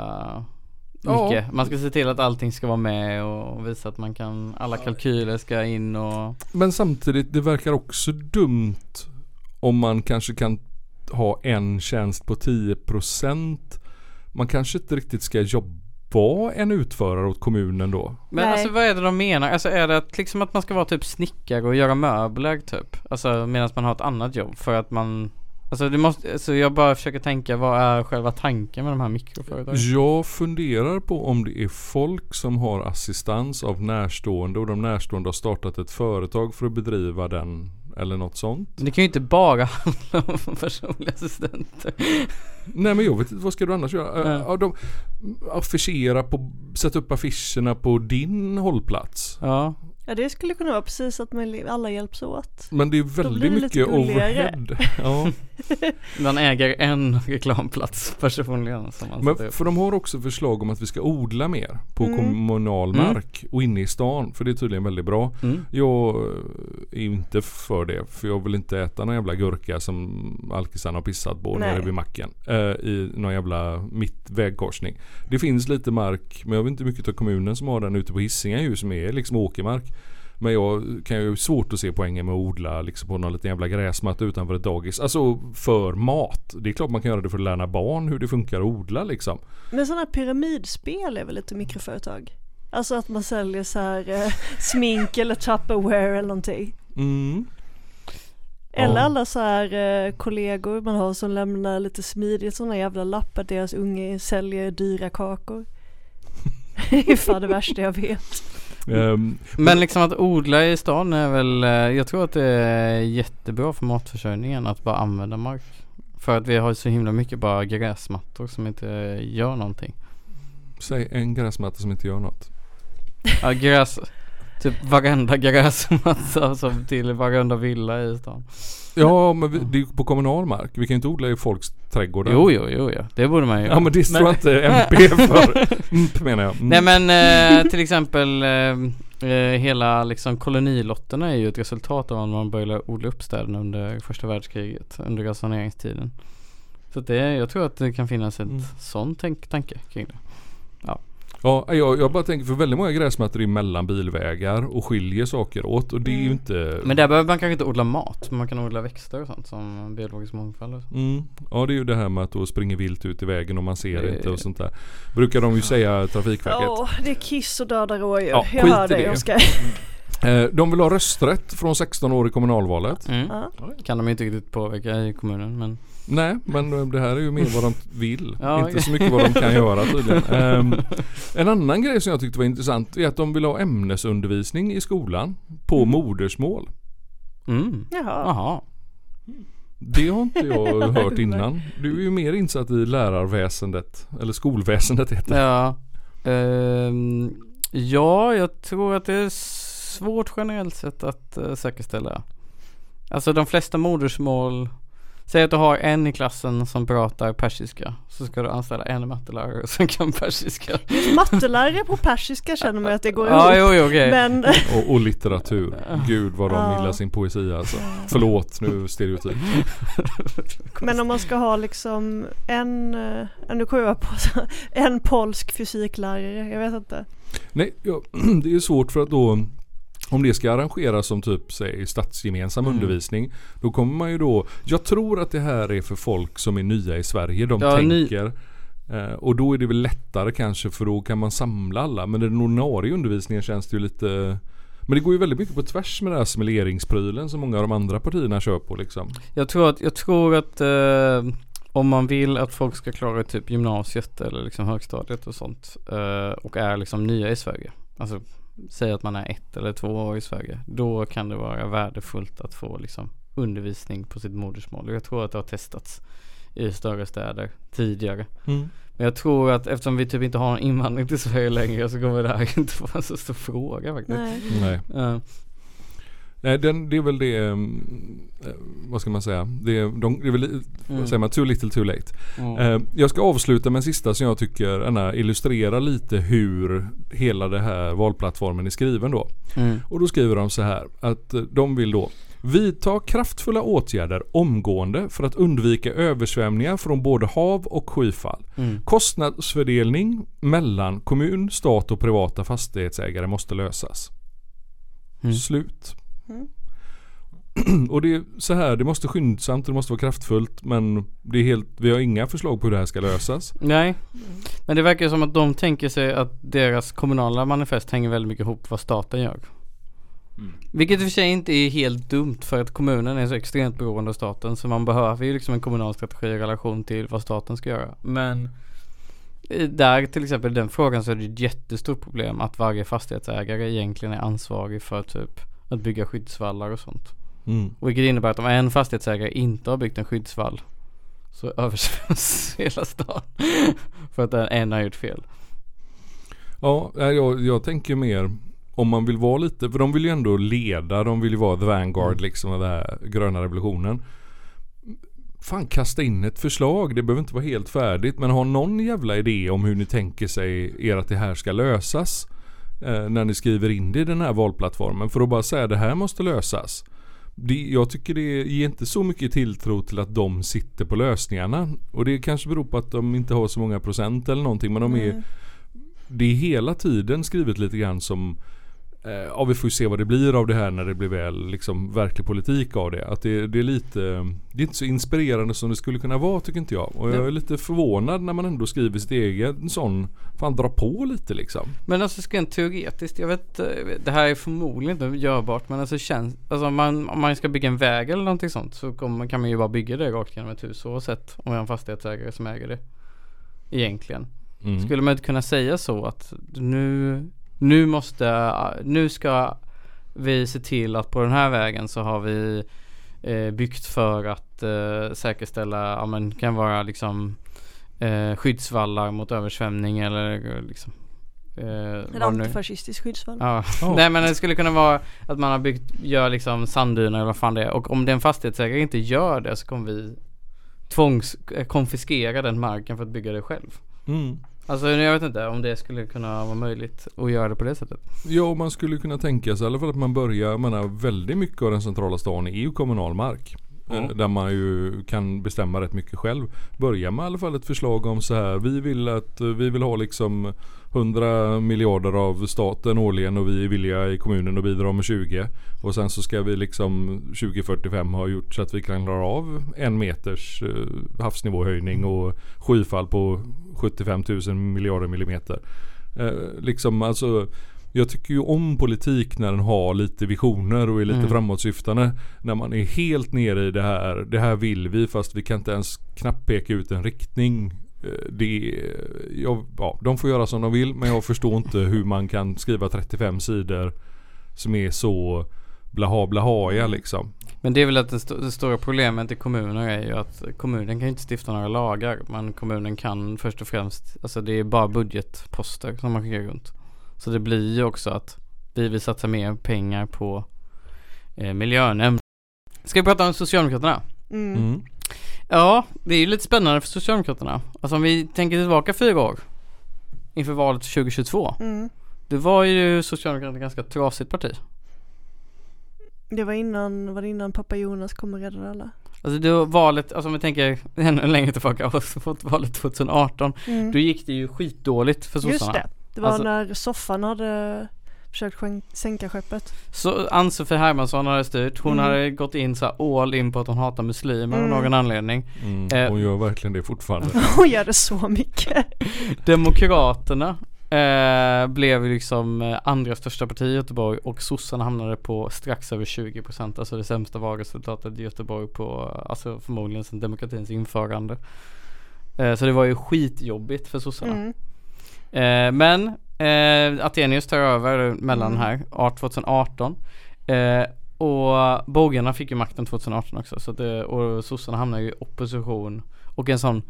mycket. Man ska se till att allting ska vara med och visa att man kan, alla kalkyler ska in och... Men samtidigt, det verkar också dumt om man kanske kan ha en tjänst på 10%. Man kanske inte riktigt ska jobba en utförare åt kommunen då. Men alltså vad är det de menar? Alltså är det liksom att man ska vara typ snickare och göra möbler typ? Alltså medan man har ett annat jobb för att man... Alltså det måste, så jag bara försöker tänka, vad är själva tanken med de här mikroföretagen? Jag funderar på om det är folk som har assistans av närstående och de närstående har startat ett företag för att bedriva den eller något sånt. Men det kan ju inte bara handla om personliga assistenter. Nej, men jag vet inte, vad ska du annars göra? De affischera på, sätta upp affischerna på din hållplats. Ja, det skulle kunna vara precis att alla hjälps åt. Men det är väldigt mycket overhead. Ja. Man äger en reklamplats personligen. Men för de har också förslag om att vi ska odla mer på kommunal mark och inne i stan. För det är tydligen väldigt bra. Jag är inte för det. För jag vill inte äta någon jävla gurka som alkisarna har pissat på nere vid macken. I någon jävla vägkorsning. Det finns lite mark, men jag vet inte mycket av kommunen som har den ute på Hisingen ju, som är liksom åkermark. Men jag kan ju svårt att se poängen med att odla liksom på någon liten jävla gräsmatta utanför ett dagis. Alltså för mat. Det är klart man kan göra det för att lära barn hur det funkar att odla liksom. Men sådana pyramidspel är väl lite mikroföretag? Alltså att man säljer så här smink eller Tupperware eller någonting. Eller alla så här kollegor man har som lämnar lite smidigt sådana jävla lappar. Deras unge säljer dyra kakor. Det är fan det värsta jag vet. Men liksom att odla i stan är väl, jag tror att det är jättebra för matförsörjningen att bara använda mark. För att vi har så himla mycket bara gräsmattor som inte gör någonting. Säg en gräsmatta som inte gör något. Ja, typ varenda gräsmatta som till varenda villa i stan. Ja, men det är på kommunal mark. Vi kan inte odla i folks trädgårdar. Jo. Det borde man ju. Ja, men det står inte MP för. Menar jag. Nej, men till exempel hela liksom kolonilotterna är ju ett resultat av att man började odla upp städerna under första världskriget, under ransoneringstiden. Så jag tror att det kan finnas ett sån tanke kring det. Ja, jag bara tänker för väldigt många gräsmattor är mellan bilvägar och skiljer saker åt och det är ju inte... Men där behöver man kanske inte odla mat, men man kan odla växter och sånt som biologisk mångfald och så. Ja, det är ju det här med att då springer vilt ut i vägen och man ser inte och sånt där. Brukar de ju säga, Trafikverket. Ja, det är kiss och döda rådjur. Ja, jag hör dig, Oskar. De vill ha rösträtt från 16 år i kommunalvalet. Kan de inte riktigt påverka i kommunen, men... Nej, men det här är ju mer vad de vill. Inte så mycket vad de kan göra tydligen. En annan grej som jag tyckte var intressant är att de vill ha ämnesundervisning i skolan på modersmål. Jaha. Det har inte jag hört innan. Du är ju mer insatt i lärarväsendet, eller skolväsendet heter det. Ja, jag tror att det är svårt generellt sett att säkerställa. Alltså de flesta modersmål. Säg att du har en i klassen som pratar persiska, så ska du anställa en mattelärare som kan persiska. Mattelärare på persiska känner man att det går ihop. Ja, okay. Men... och litteratur. Gud vad de gillar sin poesi alltså. Förlåt, nu stereotyp. Men om man ska ha liksom en polsk fysiklärare, jag vet inte. Nej, det är svårt för att då... Om det ska arrangeras som typ säg statsgemensam undervisning, då kommer man ju då... Jag tror att det här är för folk som är nya i Sverige. De tänker... och då är det väl lättare kanske, för då kan man samla alla. Men den ordinarie undervisningen känns det ju lite... Men det går ju väldigt mycket på tvärs med den här assimileringsprylen som många av de andra partierna kör på liksom. Jag tror att om man vill att folk ska klara typ gymnasiet eller liksom högstadiet och sånt och är liksom nya i Sverige. Alltså säg att man är 1 eller 2 år i Sverige. Då kan det vara värdefullt att få liksom undervisning på sitt modersmål. Och jag tror att det har testats i större städer tidigare. Men jag tror att eftersom vi typ inte har en invandring till Sverige längre, så kommer det här inte vara en så stor fråga faktiskt. Nej. Nej, det är väl det, vad ska man säga, det är väl, vad säger man, too little too late. Jag ska avsluta med en sista som jag tycker illustrerar lite hur hela det här valplattformen är skriven då. Och då skriver de så här, att de vill då vidta kraftfulla åtgärder omgående för att undvika översvämningar från både hav och skyfall. Kostnadsfördelning mellan kommun, stat och privata fastighetsägare måste lösas. Slut. Och det är så här, det måste skyndsamt, det måste vara kraftfullt, men det är vi har inga förslag på hur det här ska lösas. Nej, men det verkar som att de tänker sig att deras kommunala manifest hänger väldigt mycket ihop vad staten gör. Vilket i och för sig inte är helt dumt, för att kommunen är så extremt beroende av staten, så man behöver ju liksom en kommunal strategi i relation till vad staten ska göra. Men där till exempel den frågan, så är det ett jättestort problem att varje fastighetsägare egentligen är ansvarig för typ att bygga skyddsvallar och sånt. Vilket innebär att om en fastighetsägare inte har byggt en skyddsvall, så översvämmas hela stan för att en har gjort fel. Ja, jag tänker mer om man vill vara lite, för de vill ju ändå leda, de vill ju vara the vanguard liksom av den här gröna revolutionen. Fan, kasta in ett förslag, det behöver inte vara helt färdigt, men ha någon jävla idé om hur ni tänker sig att det här ska lösas när ni skriver in det i den här valplattformen, för att bara säga det här måste lösas. Jag tycker det ger inte så mycket tilltro till att de sitter på lösningarna, och det kanske beror på att de inte har så många procent eller någonting, men det är hela tiden skrivet lite grann som Ja, vi får ju se vad det blir av det här när det blir väl liksom verklig politik av det. Att det är lite, det är inte så inspirerande som det skulle kunna vara, tycker inte jag. Och jag är lite förvånad när man ändå skriver sitt eget sån, fan dra på lite liksom. Men alltså rent teoretiskt, jag vet, det här är förmodligen inte görbart, men alltså om man ska bygga en väg eller någonting sånt, så kan man ju bara bygga det rakt genom ett hus, så sett om jag har en fastighetsägare som äger det. Egentligen. Skulle man inte kunna säga så att nu ska vi se till att på den här vägen så har vi byggt för att säkerställa, kan vara liksom skyddsvallar mot översvämning eller liksom en antifascistisk skyddsvall. Ja. Nej, men det skulle kunna vara att man har gör liksom sanddyner eller vad fan det är, och om den fastighetsägare inte gör det så kommer vi konfiskera den marken för att bygga det själv. Alltså jag vet inte om det skulle kunna vara möjligt att göra det på det sättet. Ja, man skulle kunna tänka sig i alla fall att man börjar, väldigt mycket av den centrala stan är ju kommunal mark. Där man ju kan bestämma rätt mycket själv. Börja med i alla fall ett förslag om så här: vi vill ha liksom 100 miljarder av staten årligen och vi är villiga i kommunen att bidra med 20. Och sen så ska vi liksom 2045 ha gjort så att vi kan klara av 1 meters havsnivåhöjning och skyfall på 75 000 miljarder millimeter. Liksom alltså, jag tycker ju om politik när den har lite visioner och är lite framåtsyftande. När man är helt nere i det här vill vi, fast vi kan inte ens knappt peka ut en riktning. De får göra som de vill, men jag förstår inte hur man kan skriva 35 sidor som är så blaha liksom. Men det är väl att det stora problemet i kommuner är ju att kommunen kan inte stifta några lagar, men kommunen kan först och främst, alltså det är bara budgetposter som man skickar runt. Så det blir ju också att vi vill satsa mer pengar på miljön. Ska vi prata om Socialdemokraterna? Ja, det är ju lite spännande för Socialdemokraterna. Alltså om vi tänker tillbaka 4 år inför valet 2022. Det var ju Socialdemokraterna ett ganska trasigt parti. Det var innan pappa Jonas kom och räddade alla. Alltså det var valet, alltså om vi tänker ännu längre tillbaka och fått valet 2018, då gick det ju skitdåligt för sossarna. Just det. Det var när Soffan hade försökt sänka skeppet. Så Ann-Sofie Hermansson hade styrt. Hon hade gått in så all in på att hon hatar muslimer av någon anledning. Hon gör verkligen det fortfarande. Hon gör det så mycket. Demokraterna blev liksom andra största parti i Göteborg, och sossarna hamnade på strax över 20%, alltså det sämsta valresultatet i Göteborg på, alltså förmodligen sedan demokratins införande. Så det var ju skitjobbigt för sossarna. Men Athenius tar över mellan här 2018 och borgarna fick ju makten 2018 också, så och sossarna hamnar ju i opposition, och en sån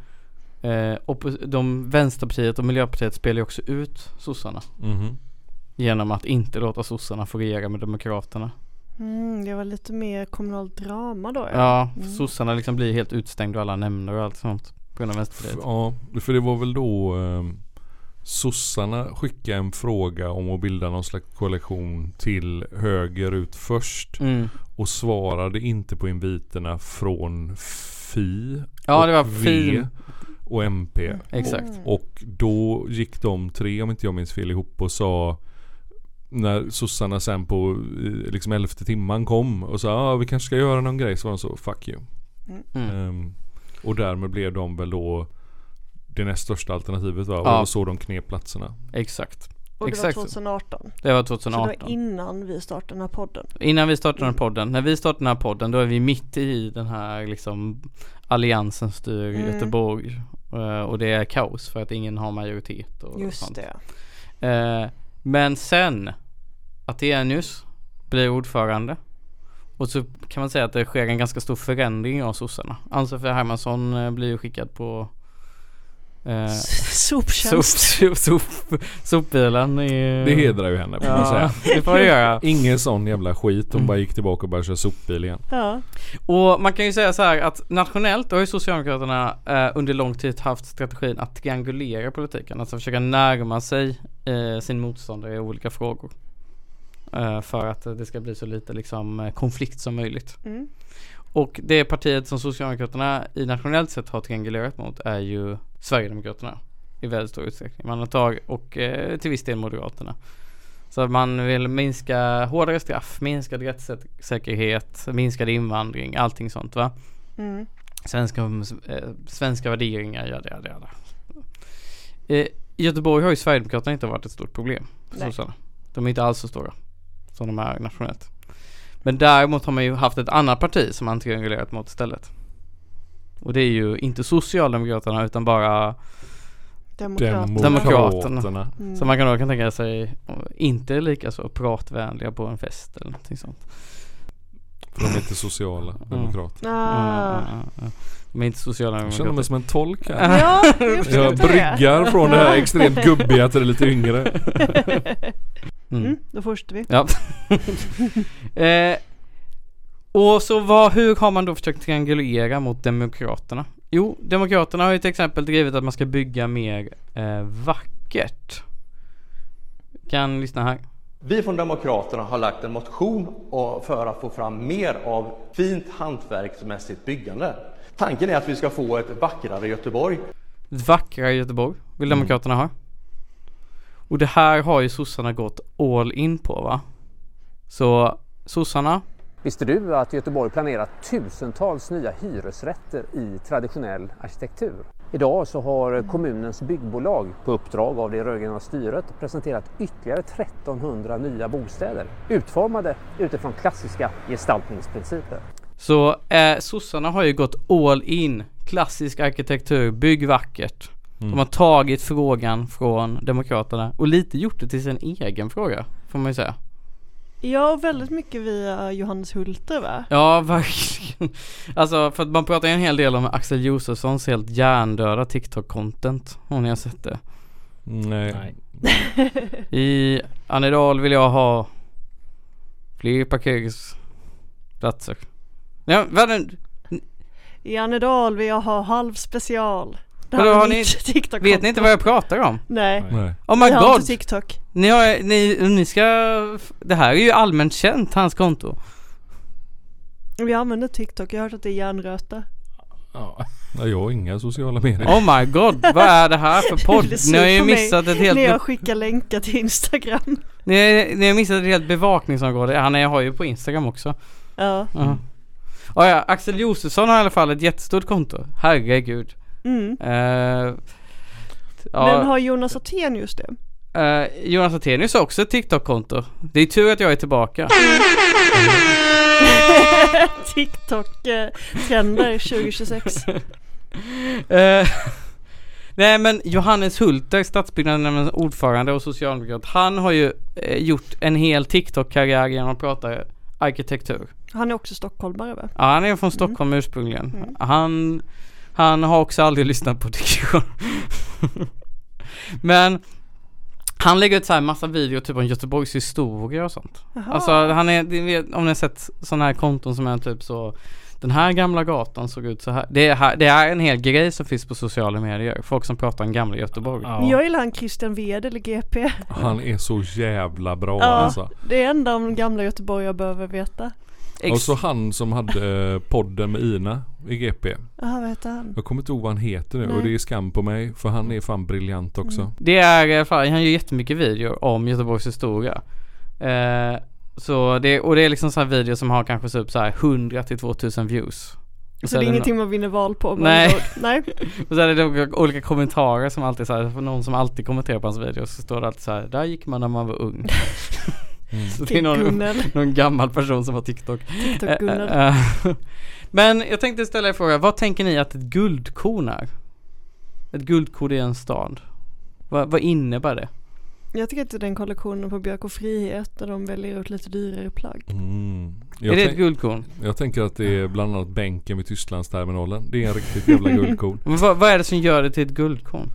de Vänsterpartiet och Miljöpartiet spelar ju också ut sossarna genom att inte låta sossarna få regera med demokraterna. Det var lite mer kommunalt drama då. Ja, sossarna liksom blir helt utstängda och alla nämnder och allt sånt på grund av Vänsterpartiet. Ja, för det var väl då sossarna skickade en fråga om att bilda någon slags koalition till höger ut först och svarade inte på inviterna från Fi och det var V Fi och MP. Exakt. Och då gick de 3, om inte jag minns fel, ihop och sa, när sossarna sen på liksom 11:e timman kom och sa vi kanske ska göra någon grej, så var de så fuck you. Och därmed blev de väl då det näst största alternativet, va? Och så de knep platserna. Exakt. Och det var 2018. Det var 2018. Så det var innan vi startade den här podden. Innan vi startade den här podden. När vi startade den här podden, då är vi mitt i den här liksom alliansen styr Göteborg. Och det är kaos för att ingen har majoritet och just sånt. Det. Men sen Athenius blir ordförande. Och så kan man säga att det sker en ganska stor förändring av sossarna. Ann-Sofie Hermansson blir ju skickad på sopbilen. Det hedrar ju henne, får man säga. Det får jag göra. Ingen sån jävla skit. Hon bara gick tillbaka och började köra sopbil igen. Ja. Och man kan ju säga så här att nationellt har ju Socialdemokraterna under lång tid haft strategin att triangulera politiken. Alltså försöka närma sig sin motståndare i olika frågor. För att det ska bli så lite liksom konflikt som möjligt. Och det partiet som Socialdemokraterna i nationellt sett har triangulerat mot är ju Sverigedemokraterna i väldigt stor utsträckning. Man har tagit, och till viss del Moderaterna. Så man vill minska hårdare straff, minskad rättssäkerhet, minskad invandring, allting sånt, va? Svenska värderingar, I Göteborg har ju Sverigedemokraterna inte varit ett stort problem. De är inte alls så stora som de är nationellt. Men däremot har man ju haft ett annat parti som man triangulerat mot istället. Och det är ju inte Socialdemokraterna utan bara Demokraterna. Så man kan tänka sig inte lika så pratvänliga på en fest eller någonting sånt. För de är inte sociala demokrater. De är inte sociala demokrater. Jag känner mig som en tolk här. Ja, jag bryggar från det här extremt gubbiga till det lite yngre. Då fortsätter vi. Ja. Och så hur har man då försökt triangulera mot Demokraterna? Jo, Demokraterna har ju till exempel drivit att man ska bygga mer vackert. Kan lyssna här. Vi från Demokraterna har lagt en motion för att få fram mer av fint hantverksmässigt byggande. Tanken är att vi ska få ett vackrare Göteborg. Ett vackrare Göteborg vill Demokraterna ha. Och det här har ju sossarna gått all in på, va? Så sossarna... Visste du att Göteborg planerar tusentals nya hyresrätter i traditionell arkitektur? Idag så har kommunens byggbolag på uppdrag av det rödgröna styret presenterat ytterligare 1300 nya bostäder utformade utifrån klassiska gestaltningsprinciper. Så sossarna har ju gått all in, klassisk arkitektur, bygg vackert. De har tagit frågan från Demokraterna och lite gjort det till sin egen fråga, får man ju säga. Ja, väldigt mycket via Johannes Hulter, va? Ja, verkligen. Alltså, för att man pratar en hel del om Axel Josefssons helt hjärndöda TikTok-content. Om ni har sett det. Nej. I Annedal vill jag ha fler parkeringsplatser. Ja, I Annedal vill jag ha halvspecial. Vet ni inte vad jag pratar om? Nej. Oh my god. Inte TikTok. Ni ska... Det här är ju allmänt känt, hans konto. Vi använder TikTok. Jag har hört att det är hjärnröta. Ja, jag har inga sociala medier. Oh my god, vad är det här för podd? Ni har ju missat ett helt... När jag skickar länkar till Instagram. Ni har missat ett helt bevakningsområde. Han har ju på Instagram också. Ja. Ja, Axel Josefsson har i alla fall ett jättestort konto. Herregud. Men har Jonas Attenius det? Jonas Attenius har också ett TikTok-konto. Det är tur att jag är tillbaka. TikTok-trender 2026. Nej, men Johannes Hulter, stadsbyggnadsnämndens ordförande och socialdemokrat, han har ju gjort en hel TikTok-karriär genom att prata arkitektur. Han är också stockholmare, va? Ja, han är från Stockholm ursprungligen. Han har också aldrig lyssnat på diskussion. Men han lägger ut så här massa videor typ om Göteborgs historia och sånt. Aha. Alltså han är, om ni har sett sådana här konton som är typ så, den här gamla gatan såg ut så här. Det är en hel grej som finns på sociala medier. Folk som pratar om gamla Göteborg. Ja. Jag gillar han Christian Wedel i GP. Han är så jävla bra, ja, alltså. Det är enda om gamla Göteborg jag behöver veta. Och så han som hade podden med Ina i GP. Vad heter han? Jag kommer inte ihåg vad han heter nu. Nej. Och det är skam på mig, för han är fan briljant också. Det är i alla fall, han gör jättemycket videor om Göteborgs historia. Så det är liksom så här videor som har kanske så upp så här 100-2000 views. Så det är ingenting man vinner val på? Nej. Nej. Och så är det olika kommentarer som alltid så här, för någon som alltid kommenterar på hans videos, så står det alltid så här: där gick man när man var ung. Så det är någon gammal person som har TikTok. Men jag tänkte ställa en fråga. Vad tänker ni att ett guldkorn är? Ett guldkorn i en stad. Vad innebär det? Jag tycker att det är den kollektionen på Björk och Frihet där de väljer ut lite dyrare plagg. Är det ett guldkorn? Jag tänker att det är bland annat bänken vid Tysklandsterminalen. Det är en riktigt jävla guldkorn. Men vad är det som gör det till ett guldkorn?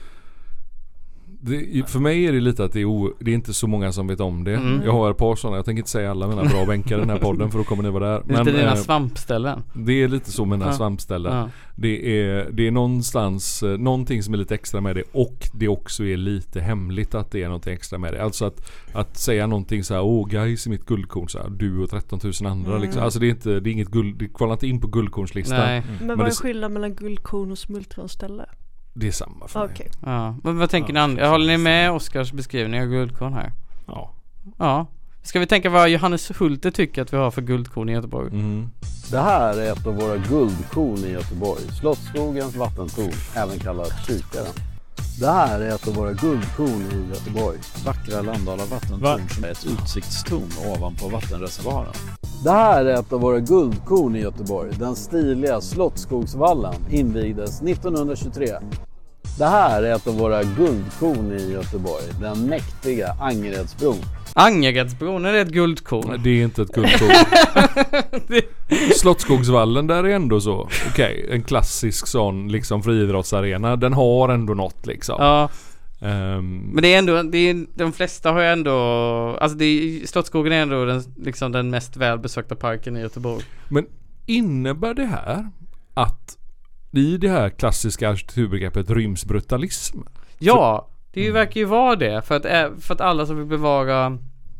För mig är det lite att det är inte så många som vet om det. Jag har ett par sådana. Jag tänker inte säga alla mina bra bänkar i den här podden, för då kommer ni vara där. Men det är dina svampställen. Det är lite så med mina svampställen. Det är någonstans någonting som är lite extra med det, och det också är lite hemligt att det är något extra med det. Alltså att säga någonting så här: guys, i mitt guldkorn så här, du och 13 000 andra liksom. Alltså det är inget guld, det kvalar inte in på guldkornslistan. Men vad är skillnaden mellan guldkorn och smultronställe? Det är samma för mig. Ja. Men vad tänker ni? Håller ni med Oskars beskrivning av guldkorn här? Ja. Ja. Ska vi tänka vad Johannes Hulte tycker att vi har för guldkorn i Göteborg? Det här är ett av våra guldkorn i Göteborg. Slottsskogens vattentorn, även kallat Kikaren. Det här är ett av våra guldkorn i Göteborg. Vackra Landala vattentorn som är ett utsiktstorn ovanpå vattenreservoaren. Det här är ett av våra guldkorn i Göteborg. Den stiliga Slottsskogsvallen invigdes 1923. Det här är ett av våra guldkorn i Göteborg. Den mäktiga Angeredsbron. Angeredsbron, är det ett guldkorn? Det är inte ett guldkorn. Slottsskogsvallen där är ändå så. Okej, en klassisk sån liksom friidrottsarena. Den har ändå något liksom. Ja. Men det är ändå, de flesta har ju ändå, alltså Slottsskogen är ändå den mest välbesökta parken i Göteborg. Men innebär det här att i det här klassiska arkitekturbegreppet ryms brutalism? Ja, det verkar ju vara det. För att alla som vill bevara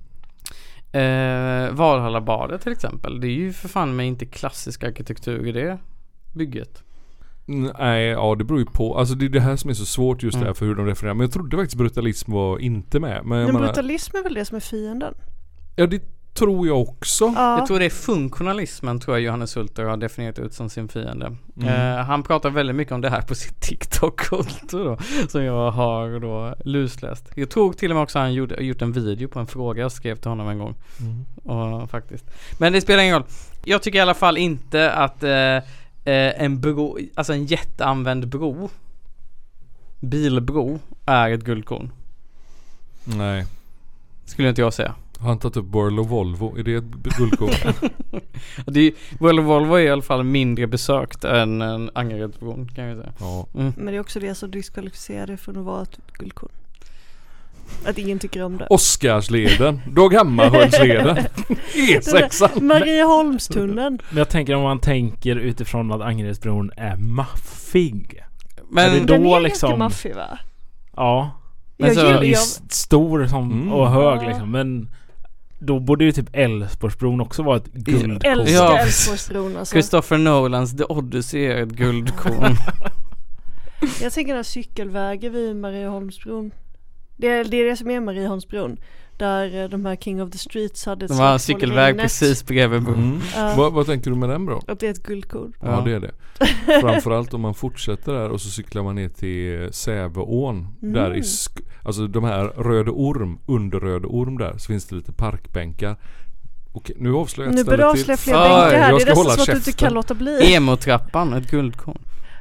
Valhallabadet till exempel, det är ju för fan med inte klassisk arkitektur i det bygget. Nej, ja det beror ju på. Alltså det är det här som är så svårt just där för hur de refererar. Men jag trodde faktiskt brutalism var inte med. Men brutalism är väl det som är fienden? Ja, det tror jag också. Ja. Jag tror det är funktionalismen, tror jag Johannes Hulter har definierat ut som sin fiende. Han pratar väldigt mycket om det här på sitt TikTok-konto då, som jag har då lusläst. Jag tror till och med också han gjort en video på en fråga jag skrev till honom en gång. Och, faktiskt. Men det spelar ingen roll. Jag tycker i alla fall inte att en bro, alltså en jätteanvänd bro, bilbro, är ett guldkorn. Nej. Skulle inte jag säga. Har han tagit upp World of Volvo? Är det ett guldkorn? World of Volvo är i alla fall mindre besökt än en Angeredsbron, kan jag säga. Ja. Men det är också det som diskvalificerar det för att vara ett guldkorn. Att ingen tycker om det. Oscarsleden, Dag Hammarskjöldsleden, E6. Marieholmstunneln. Men jag tänker om man tänker utifrån att Angeredsbron är maffig. Men den är ganska maffig, va? Ja. Men så är ju stor som, och hög liksom. Men då borde ju typ Älvsborgsbron också vara ett guldkorn. Älvsborgsbron alltså. Christopher Nolans The Odyssey är ett guldkorn. Jag tänker den cykelvägen vid Marieholmsbron. Det är det som är Marieholmsbron. Där de här King of the Streets hade de har en cykelväg precis bredvid bron. Vad tänker du med den bron? Att det är ett guldkorn. Ja, det är det. Framförallt om man fortsätter där och så cyklar man ner till Säveån. Där i alltså de här Röde Orm, under Röde Orm där, så finns det lite parkbängar. Okej, nu avslöjar jag ett ställe till. Nu börjar avslöja fler bänkar här. Det är nästan så att du inte kan låta bli. Emotrappan, ett guldkorn.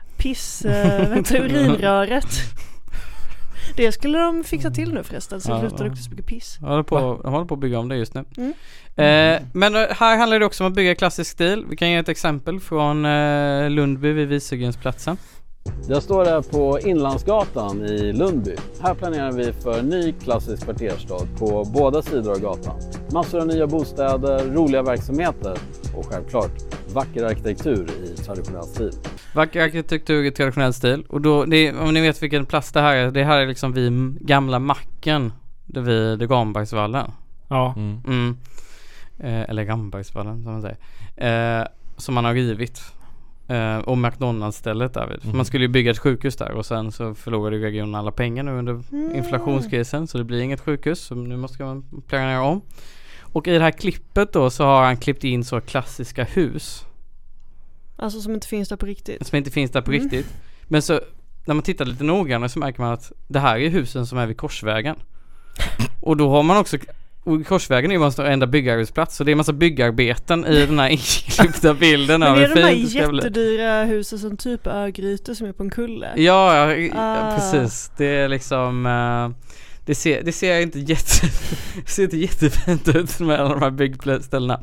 Urinröret. Det skulle de fixa till nu förresten. Så slutar det också så mycket piss. Jag håller på att bygga om det just nu. Men här handlar det också om att bygga klassisk stil. Vi kan ge ett exempel från Lundby vid Visegrensplatsen. Jag står här på Inlandsgatan i Lundby. Här planerar vi för ny klassisk kvarterstad på båda sidor av gatan. Massor av nya bostäder, roliga verksamheter och självklart vacker arkitektur i traditionell stil. Vacker arkitektur i traditionell stil. Och då, om ni vet vilken plats det här är. Det här är liksom vid gamla macken vid Gambergsvallen. Ja. Eller Gambergsvallen som man säger. Som man har rivit. Och McDonalds-stället där vid. Man skulle ju bygga ett sjukhus där och sen så förlorade regionen alla pengar nu under inflationskrisen, så det blir inget sjukhus, så nu måste man planera om. Och i det här klippet då så har han klippt in så klassiska hus. Alltså som inte finns där på riktigt. Som inte finns där på riktigt. Men så när man tittar lite noggrannare så märker man att det här är husen som är vid Korsvägen. Och då har man också, och Korsvägen är ju en enda byggarbetsplats, så det är en massa byggarbeten i den här inklippta bilden. Men det är de här jättedyra husen som typ Örgryte som är på en kulle. Ja, precis. Det är liksom det ser inte jättefint ut med alla de här byggställena.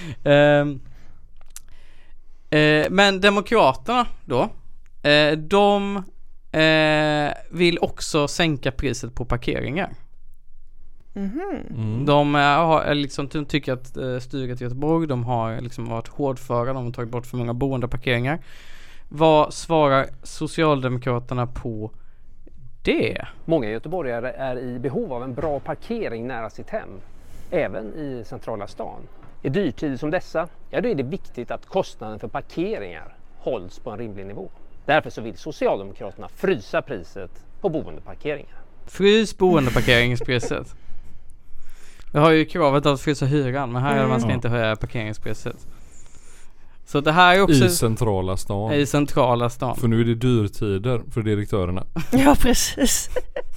Men Demokraterna då, de vill också sänka priset på parkeringar. De har liksom tycker att styret i Göteborg, de har liksom varit hårdföra, de har tagit bort för många boendeparkeringar. Vad svarar Socialdemokraterna på det? Många göteborgare är i behov av en bra parkering nära sitt hem, även i centrala stan. I dyrtider som dessa, ja, då är det viktigt att kostnaden för parkeringar hålls på en rimlig nivå. Därför så vill Socialdemokraterna frysa priset på boendeparkeringar. Frys boendeparkeringspriset. Jag har ju kravet att frysa hyran, men här är man ska inte höja parkeringspriset. Så det här är också i centrala stan. För nu är det dyrtider för direktörerna. Ja, precis.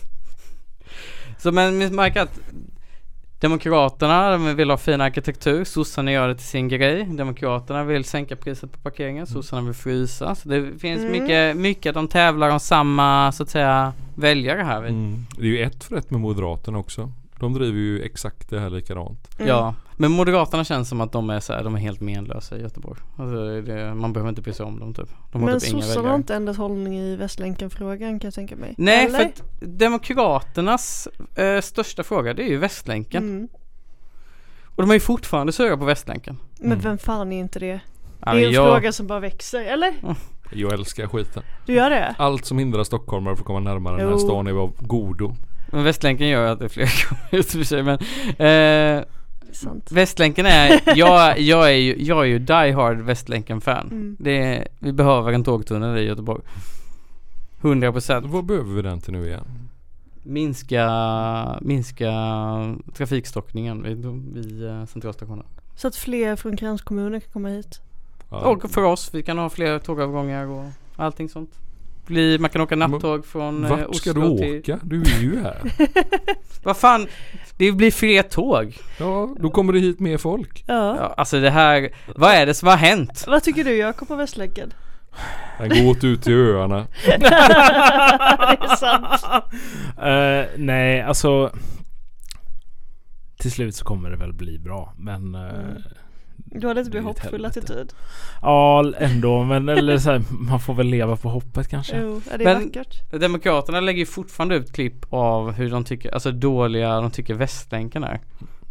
Så men vi märker att Demokraterna vill ha fin arkitektur, sossarna gör det till sin grej. Demokraterna vill sänka priset på parkeringen, sossarna vill frysa. Så det finns mycket de tävlar om samma, så att säga, väljare här. Det är ju ett för ett med Moderaterna också. De driver ju exakt det här likadant. Ja, men Moderaterna känns som att de är så här, de är helt menlösa i Göteborg. Alltså man behöver inte bry sig om dem typ. De har men typ inga väljare. sossarna har inte ändrat hållning i Västlänken-frågan, kan jag tänka mig. Nej, eller? för att Demokraternas största fråga, det är ju Västlänken. Och de är ju fortfarande sura på Västlänken. Men vem fan är inte det? Ja, det är en fråga som bara växer, eller? Jag älskar skiten. Du gör det? Allt som hindrar stockholmare från att komma närmare den här stan är av godo. Men Västlänken gör att det är fler ut för sig, men Västlänken är jag är ju die hard Västlänken-fan. Vi behöver en tågtunnel i Göteborg. 100%. Vad behöver vi den till nu igen? Minska trafikstockningen vid centralstationen. Så att fler från kranskommuner kan komma hit. Ja. Och för oss, vi kan ha fler tågavgångar och allting sånt. Man kan åka nattåg från Oslo. Vart ska du åka? Du är ju här. Vad fan? Det blir fler tåg. Ja, då kommer det hit mer folk. Ja. Alltså det här, vad är det som har hänt? Vad tycker du, Jakob, på Västlänken? Han går ut till öarna. Det är sant. Nej, alltså till slut så kommer det väl bli bra, men du har lite mer hoppfull attityd. Ja, ändå, men eller så här, man får väl leva på hoppet kanske. Jo, det är vackert. Demokraterna lägger ju fortfarande ut klipp av hur de tycker, alltså dåliga de tycker Västlänken är.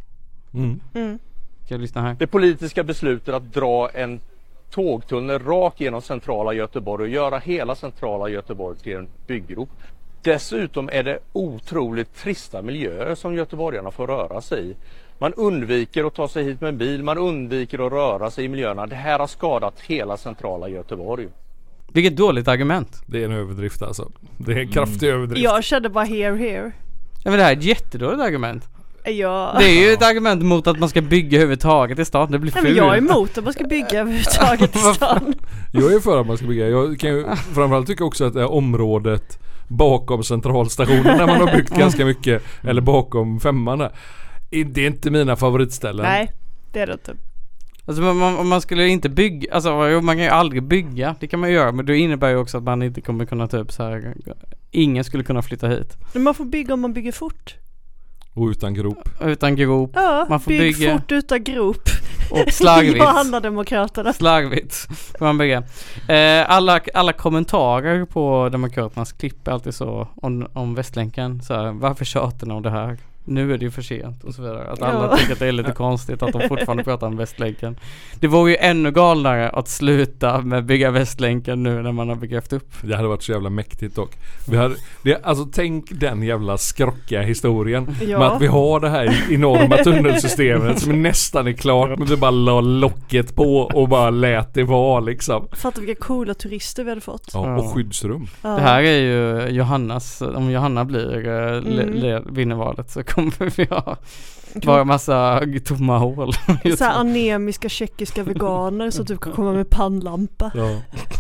Kan jag lyssna här? Det politiska beslutet att dra en tågtunnel rakt genom centrala Göteborg och göra hela centrala Göteborg till en byggrop. Dessutom är det otroligt trista miljöer som göteborgarna får röra sig i. Man undviker att ta sig hit med en bil, man undviker att röra sig i miljöerna. Det här har skadat hela centrala Göteborg. Vilket dåligt argument. Det är en överdrift alltså. Det är en kraftig överdrift. Jag kände bara here. Ja, men det här är ett jättedåligt argument. Ja. Det är ju ett argument mot att man ska bygga överhuvudtaget i stan. Det blir fult. Jag är emot att man ska bygga överhuvudtaget i stan. Jag är för att man ska bygga. Jag kan ju framförallt tycka också att det här området bakom centralstationen när man har byggt ganska mycket, eller bakom femmarna, det är inte mina favoritställen. Nej, det är det inte. Alltså om man skulle inte bygga, alltså man kan ju aldrig bygga, det kan man göra, men det innebär ju också att man inte kommer kunna typ så här, ingen skulle kunna flytta hit. Men man får bygga om man bygger fort. Och utan grop. Utan grop. Ja, man får bygga fort utan grop. Och slagvitt. Johanna-demokraterna. Slagvitt får man bygga. Alla kommentarer på Demokraternas klipp är alltid så om Västlänken. Så här, varför tjatar ni om det här? Nu är det ju för sent och så vidare. Att alla tycker att det är lite konstigt att de fortfarande pratar om Västlänken. Det vore ju ännu galnare att sluta med bygga Västlänken nu när man har begrävt upp. Det hade varit så jävla mäktigt dock. Alltså tänk den jävla skrockiga historien med att vi har det här enorma tunnelsystemet som nästan är klart, men vi bara la locket på och bara lät det vara liksom. Fattar vilka coola turister vi hade fått. Ja, och skyddsrum. Det här är ju Johannas, om Johanna vinner valet så kommer vi ha bara massa tomma hål. Så här anemiska tjeckiska veganer som typ kan komma med pannlampa. Ja.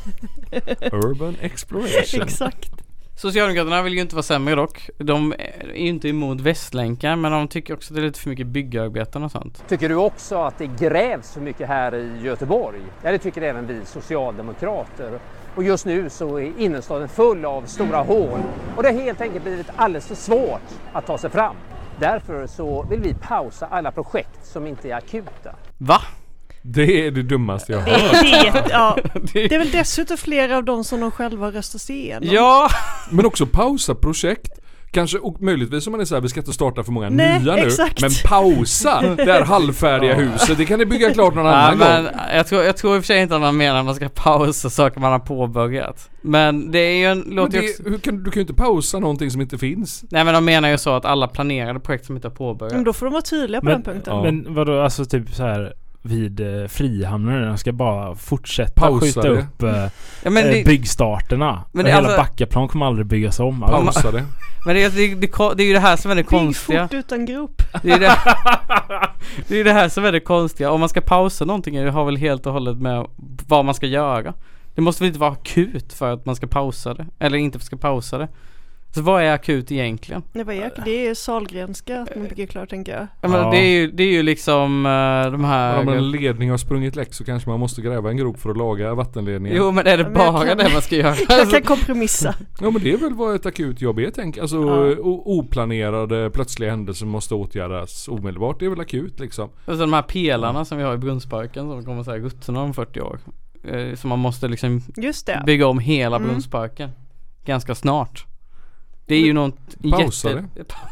Urban exploration. Exakt. Socialdemokraterna vill ju inte vara sämre dock. De är ju inte emot Västlänken, men de tycker också att det är lite för mycket byggarbeten och sånt. Tycker du också att det grävs för mycket här i Göteborg? Ja, det tycker även vi socialdemokrater. Och just nu så är innerstaden full av stora hål. Och det har helt enkelt blivit alldeles för svårt att ta sig fram. Därför så vill vi pausa alla projekt som inte är akuta. Va? Det är det dummaste jag har. Det är väl dessutom flera av dem som de själva röstat sig igenom. Ja! Men också pausa projekt. Kanske, och möjligtvis om man är så här, vi ska inte starta för många nya nu. Exakt. Men pausa det här halvfärdiga huset. Det kan ni bygga klart någon annan gång. Jag tror i och för sig inte att man menar att man ska pausa saker man har påbörjat. Men det är ju en... Du kan ju inte pausa någonting som inte finns. Nej, men de menar ju så att alla planerade projekt som inte har påbörjat. Men då får de vara tydliga på den punkten. Ja. Men vadå, alltså typ så här, vid Frihamnen. De ska bara fortsätta skjuta upp byggstarterna. Men hela alltså, Backaplan kommer aldrig byggas om. Pausa det. Men det är ju det här som är det konstiga. Bygg fort utan grop. Det är det här som är det konstiga. Om man ska pausa någonting, det har väl helt och hållet med vad man ska göra. Det måste väl inte vara akut för att man ska pausa det. Eller inte ska pausa det. Så vad är akut egentligen? Det är Sahlgrenska att man bygger klart, tänker jag. Ja, men det är ju liksom de här... Om en ledning har sprungit läck så kanske man måste gräva en grop för att laga vattenledningen. Jo, men är det bara det man ska göra? Jag kan kompromissa. Ja, men det är väl vad ett akut jobb är, tänk. Alltså oplanerade plötsliga händelser måste åtgärdas omedelbart. Det är väl akut liksom. Och så de här pelarna som vi har i Brunnsparken som kommer säga Gutsarna om 40 år. Så man måste liksom bygga om hela Brunnsparken ganska snart. Det är ju något Pausa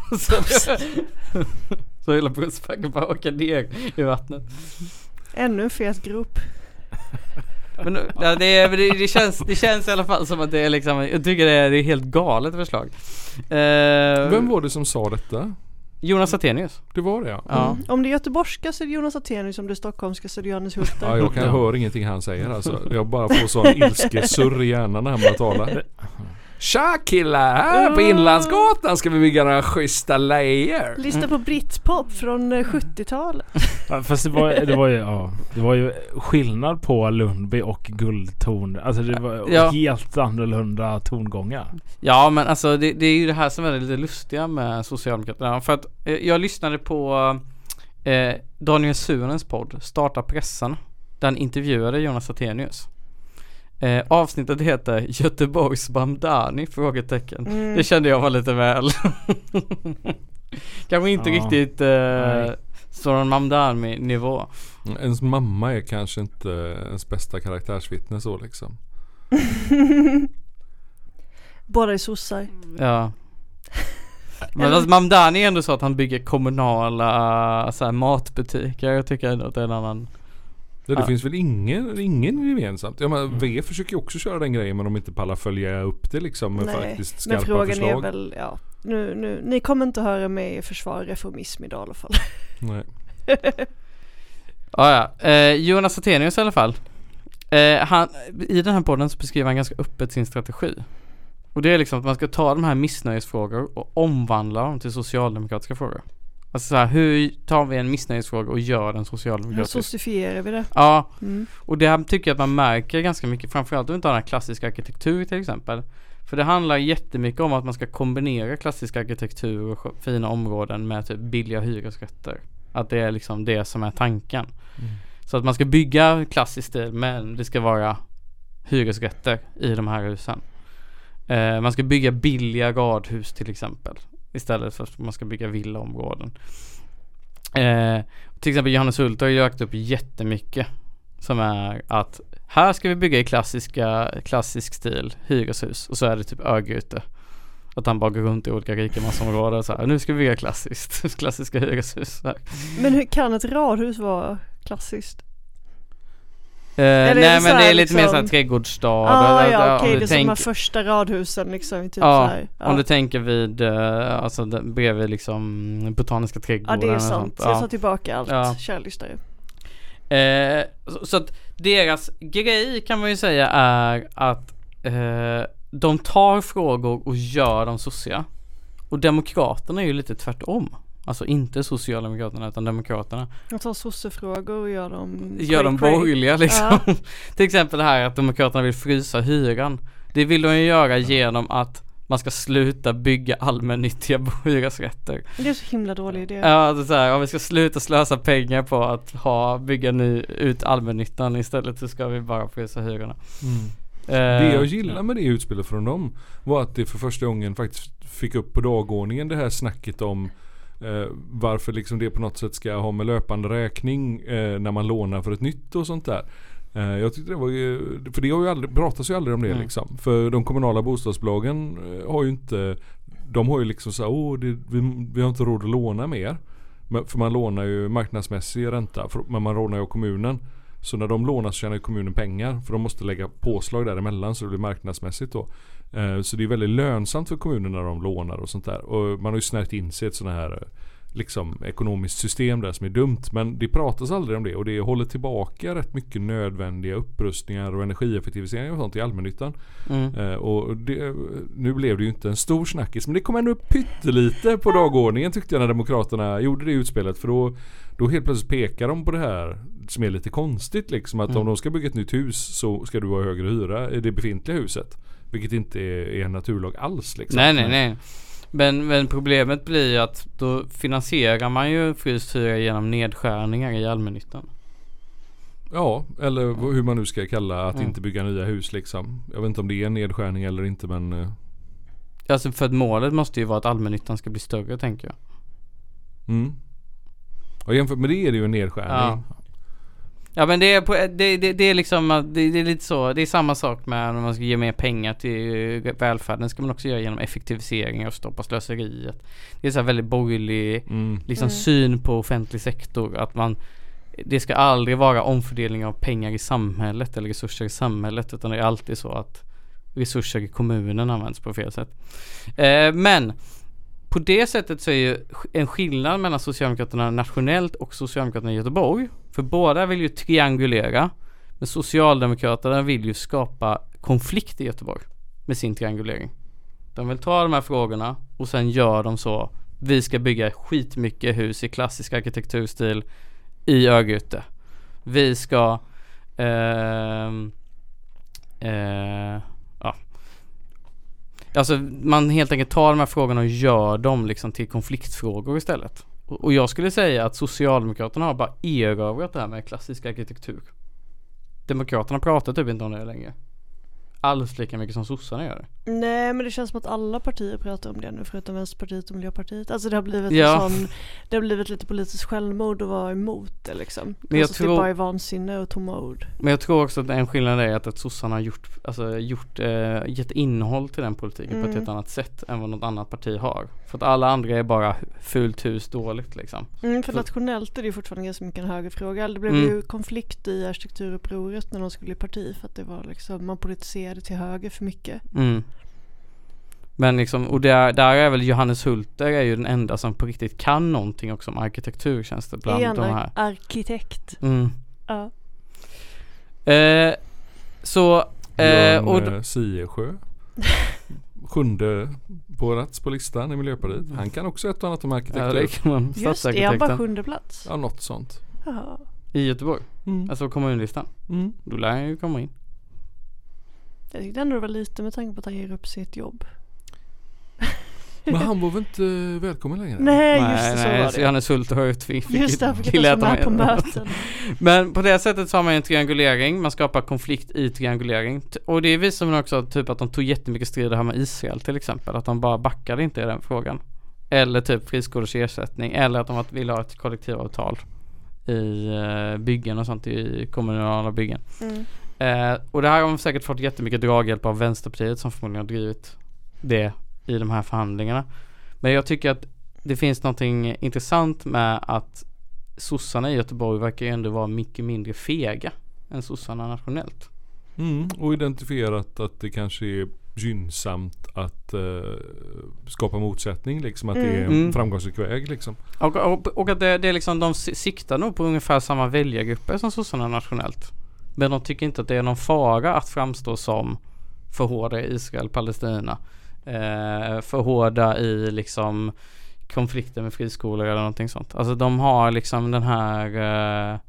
Så hela Brunnsparken bara åker ner i vattnet. Ännu en fet grop. Men ja, det känns i alla fall som att det är liksom, jag tycker det är helt galet förslag. Vem var det som sa detta? Jonas Attenius. Det var det, ja. Om det är göteborgska så är det Jonas Attenius, om det är stockholmska så är det Johannes Hulter. Ja, jag kan höra ingenting han säger alltså. Jag bara får sån ilskesurr i hjärnan när han bara talar. Tja killar, här på Inlandsgatan ska vi bygga några schyssta layer. Lyssna på Britpop från 70-talet. Ja, fast det var ju skillnad på Lundby och Guldtorn. Alltså det var helt annorlunda tongångar. Ja, men alltså det är ju det här som är lite lustiga med Socialdemokraterna. För att jag lyssnade på Daniel Suhonens podd Starta pressarna. Den intervjuade Jonas Attenius. Avsnittet heter Göteborgs Mamdani ? Det kände jag var lite väl. Kanske inte riktigt sådan Mamdani-nivå. Ens mamma är kanske inte ens bästa karaktärsvittne så liksom. Båda är sossar. Ja. Men Mamdani är ändå så att han bygger kommunala så här, matbutiker. Jag tycker ändå att det är en annan... Det finns väl ingen gemensamt. Ja, men V försöker ju också köra den grejen, men de inte pallar följa upp det liksom med faktiskt skarpa förslag. Men frågan är väl, nu, ni kommer inte höra mig försvara reformism idag i alla fall. Nej. Jonas Attenius i alla fall. I den här podden så beskriver han ganska öppet sin strategi. Och det är liksom att man ska ta de här missnöjesfrågor och omvandla dem till socialdemokratiska frågor. Alltså så här, hur tar vi en missnöjesfråga och gör den socialdemokratisk? Hur socifierar vi det? Ja, och det här tycker jag att man märker ganska mycket. Framförallt om vi inte har den här klassiska arkitektur till exempel. För det handlar jättemycket om att man ska kombinera klassisk arkitektur och fina områden med typ billiga hyresrätter. Att det är liksom det som är tanken. Så att man ska bygga klassisk stil, men det ska vara hyresrätter i de här husen. Man ska bygga billiga radhus till exempel. Istället för att man ska bygga villaområden. Till exempel Johannes Hulter har ju lagt upp jättemycket. Som är att här ska vi bygga i klassisk stil hyreshus. Och så är det typ Örgryte. Att han bara går runt i olika rikemansområden så här, nu ska vi bygga klassiska hyreshus här. Men hur kan ett radhus vara klassiskt? Nej, men det är lite mer såhär trädgårdsstad. Okej, det är som de första radhusen liksom, typ om du tänker vid alltså bredvid liksom botaniska trädgården. Ja, det är sant. Jag tar tillbaka allt, kärlystare. Så att deras grej kan man ju säga är att de tar frågor och gör dem socia. Och demokraterna är ju lite tvärtom. Alltså inte Socialdemokraterna utan demokraterna. De tar sossefrågor och gör dem borgerliga liksom. Till exempel det här att demokraterna vill frysa hyran. Det vill de ju göra genom att man ska sluta bygga allmännyttiga hyresrätter. Det är så himla dålig idé. Ja, det är så här, om vi ska sluta slösa pengar på att bygga ut allmännyttan, istället så ska vi bara frysa hyrorna. Det jag gillar med det utspelet från dem var att det för första gången faktiskt fick upp på dagordningen det här snacket om varför liksom det på något sätt ska ha med löpande räkning när man lånar för ett nytt och sånt där. Jag tyckte det var ju, för det har ju aldrig, pratas ju aldrig om det liksom. För de kommunala bostadsbolagen har ju inte, de har ju liksom så vi har inte råd att låna mer. För man lånar ju marknadsmässig ränta, men man lånar ju av kommunen. Så när de lånar så tjänar ju kommunen pengar, för de måste lägga påslag däremellan så det blir marknadsmässigt då. Så det är väldigt lönsamt för kommunen när de lånar och sånt där. Och man har ju snärjt in sig ett sådana här liksom ekonomiskt system där som är dumt, men det pratas aldrig om det, och det håller tillbaka rätt mycket nödvändiga upprustningar och energieffektiviseringar och sånt i allmännyttan. Och nu blev det ju inte en stor snackis, men det kom ändå upp pyttelite på dagordningen tyckte jag när Demokraterna gjorde det utspelet, för då helt plötsligt pekar de på det här som är lite konstigt liksom, att om de ska bygga ett nytt hus så ska du ha högre hyra i det befintliga huset, vilket inte är en naturlag alls liksom. Nej. Men problemet blir ju att då finansierar man ju fryst hyra genom nedskärningar i allmännyttan. Ja, eller hur man nu ska kalla att inte bygga nya hus liksom. Jag vet inte om det är en nedskärning eller inte, men alltså för att målet måste ju vara att allmännyttan ska bli större, tänker jag. Och jämfört med det är det ju en nedskärning. Ja, men det är liksom det är lite så, det är samma sak med när man ska ge mer pengar till välfärden, ska man också göra genom effektivisering och stoppa slöseriet. Det är så här väldigt borgerlig liksom syn på offentlig sektor, att det ska aldrig vara omfördelning av pengar i samhället eller resurser i samhället, utan det är alltid så att resurser i kommunen används på fel sätt. Men på det sättet så är ju en skillnad mellan Socialdemokraterna nationellt och Socialdemokraterna i Göteborg. För båda vill ju triangulera, men Socialdemokraterna vill ju skapa konflikt i Göteborg med sin triangulering. De vill ta de här frågorna och sen gör de så. Vi ska bygga skitmycket hus i klassisk arkitekturstil i Örgryte. Vi ska alltså man helt enkelt tar de här frågorna och gör dem liksom till konfliktfrågor istället. Och jag skulle säga att Socialdemokraterna har bara erövrat det här med klassisk arkitektur. Demokraterna pratar typ inte om det längre. Alls lika mycket som sossarna gör det. Nej, men det känns som att alla partier pratar om det nu, förutom Vänsterpartiet och Miljöpartiet. Alltså det har blivit det har blivit lite politiskt självmord att vara emot det liksom. Men jag tror det bara är vansinne och tomma ord. Men jag tror också att en skillnad är att sossarna har gett innehåll till den politiken på ett helt annat sätt än vad något annat parti har. För att alla andra är bara fult hus dåligt liksom. För nationellt är det fortfarande ganska mycket en högerfråga. Det blev ju konflikt i arkitekturupproret när de skulle bli parti, för att det var liksom, man politiserade till höger för mycket. Men liksom, och där är väl Johannes Hulter är ju den enda som på riktigt kan någonting också om arkitektur, känns det bland de här. Arkitekt. Ja. Björn Siesjö 7:e på rats på listan i Miljöpartiet. Han kan också ett och annat om arkitektur. Ja, det kan man. Just det, är bara 7:e plats. Ja, något sånt. Jaha. I Göteborg. Alltså kommunlistan. Då lär han ju komma in. Jag tyckte ändå det var lite med tanke på att han ger upp sitt jobb. Men han var väl inte välkommen längre? Nej, just det, så var det. Johannes Hulter har ju fick just det, fick jag med på möten. Men på det sättet så har man en triangulering. Man skapar konflikt i triangulering. Och det visar man också typ att de tog jättemycket strider här med Israel till exempel. Att de bara backade inte i den frågan. Eller typ friskolors ersättning. Eller att de ville ha ett kollektivavtal i byggen och sånt, i kommunala byggen. Och det här har de säkert fått jättemycket draghjälp av Vänsterpartiet, som förmodligen har drivit det i de här förhandlingarna. Men jag tycker att det finns någonting intressant med att sossarna i Göteborg verkar ju ändå vara mycket mindre fega än sossarna nationellt. Och identifierat att det kanske är gynnsamt att skapa motsättning liksom, att det är en framgångsrik väg liksom. Och att det är liksom, de siktar nog på ungefär samma väljargrupper som sossarna nationellt. Men de tycker inte att det är någon fara att framstå som för hårda i Israel-Palestina. För hårda i liksom konflikter med friskolor eller någonting sånt. Alltså de har liksom den här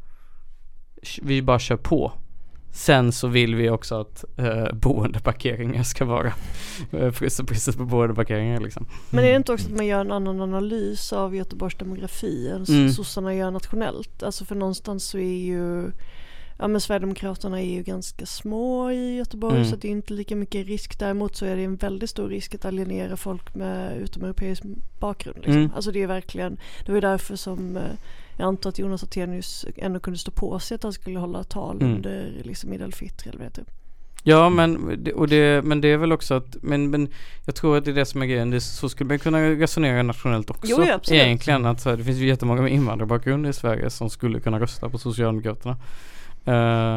vi bara kör på. Sen så vill vi också att boendeparkeringar ska vara priset på boendeparkeringar liksom. Men är det inte också att man gör en annan analys av Göteborgs demografi än sossarna gör nationellt? Alltså för någonstans så är ju men Sverigedemokraterna är ju ganska små i Göteborg, så det är inte lika mycket risk. Däremot så är det en väldigt stor risk att alienera folk med utomeuropeisk bakgrund liksom. Alltså det är verkligen, det var därför som jag antar att Jonas Attenius ändå kunde stå på sig att han skulle hålla tal under liksom Eid al-Fitr eller vet du. Ja, men det är väl också att men jag tror att det är det som är grejen. Så skulle man kunna resonera nationellt också. Jo, absolut. Egentligen att så här, det finns ju jättemånga med invandrarbakgrund i Sverige som skulle kunna rösta på Socialdemokraterna.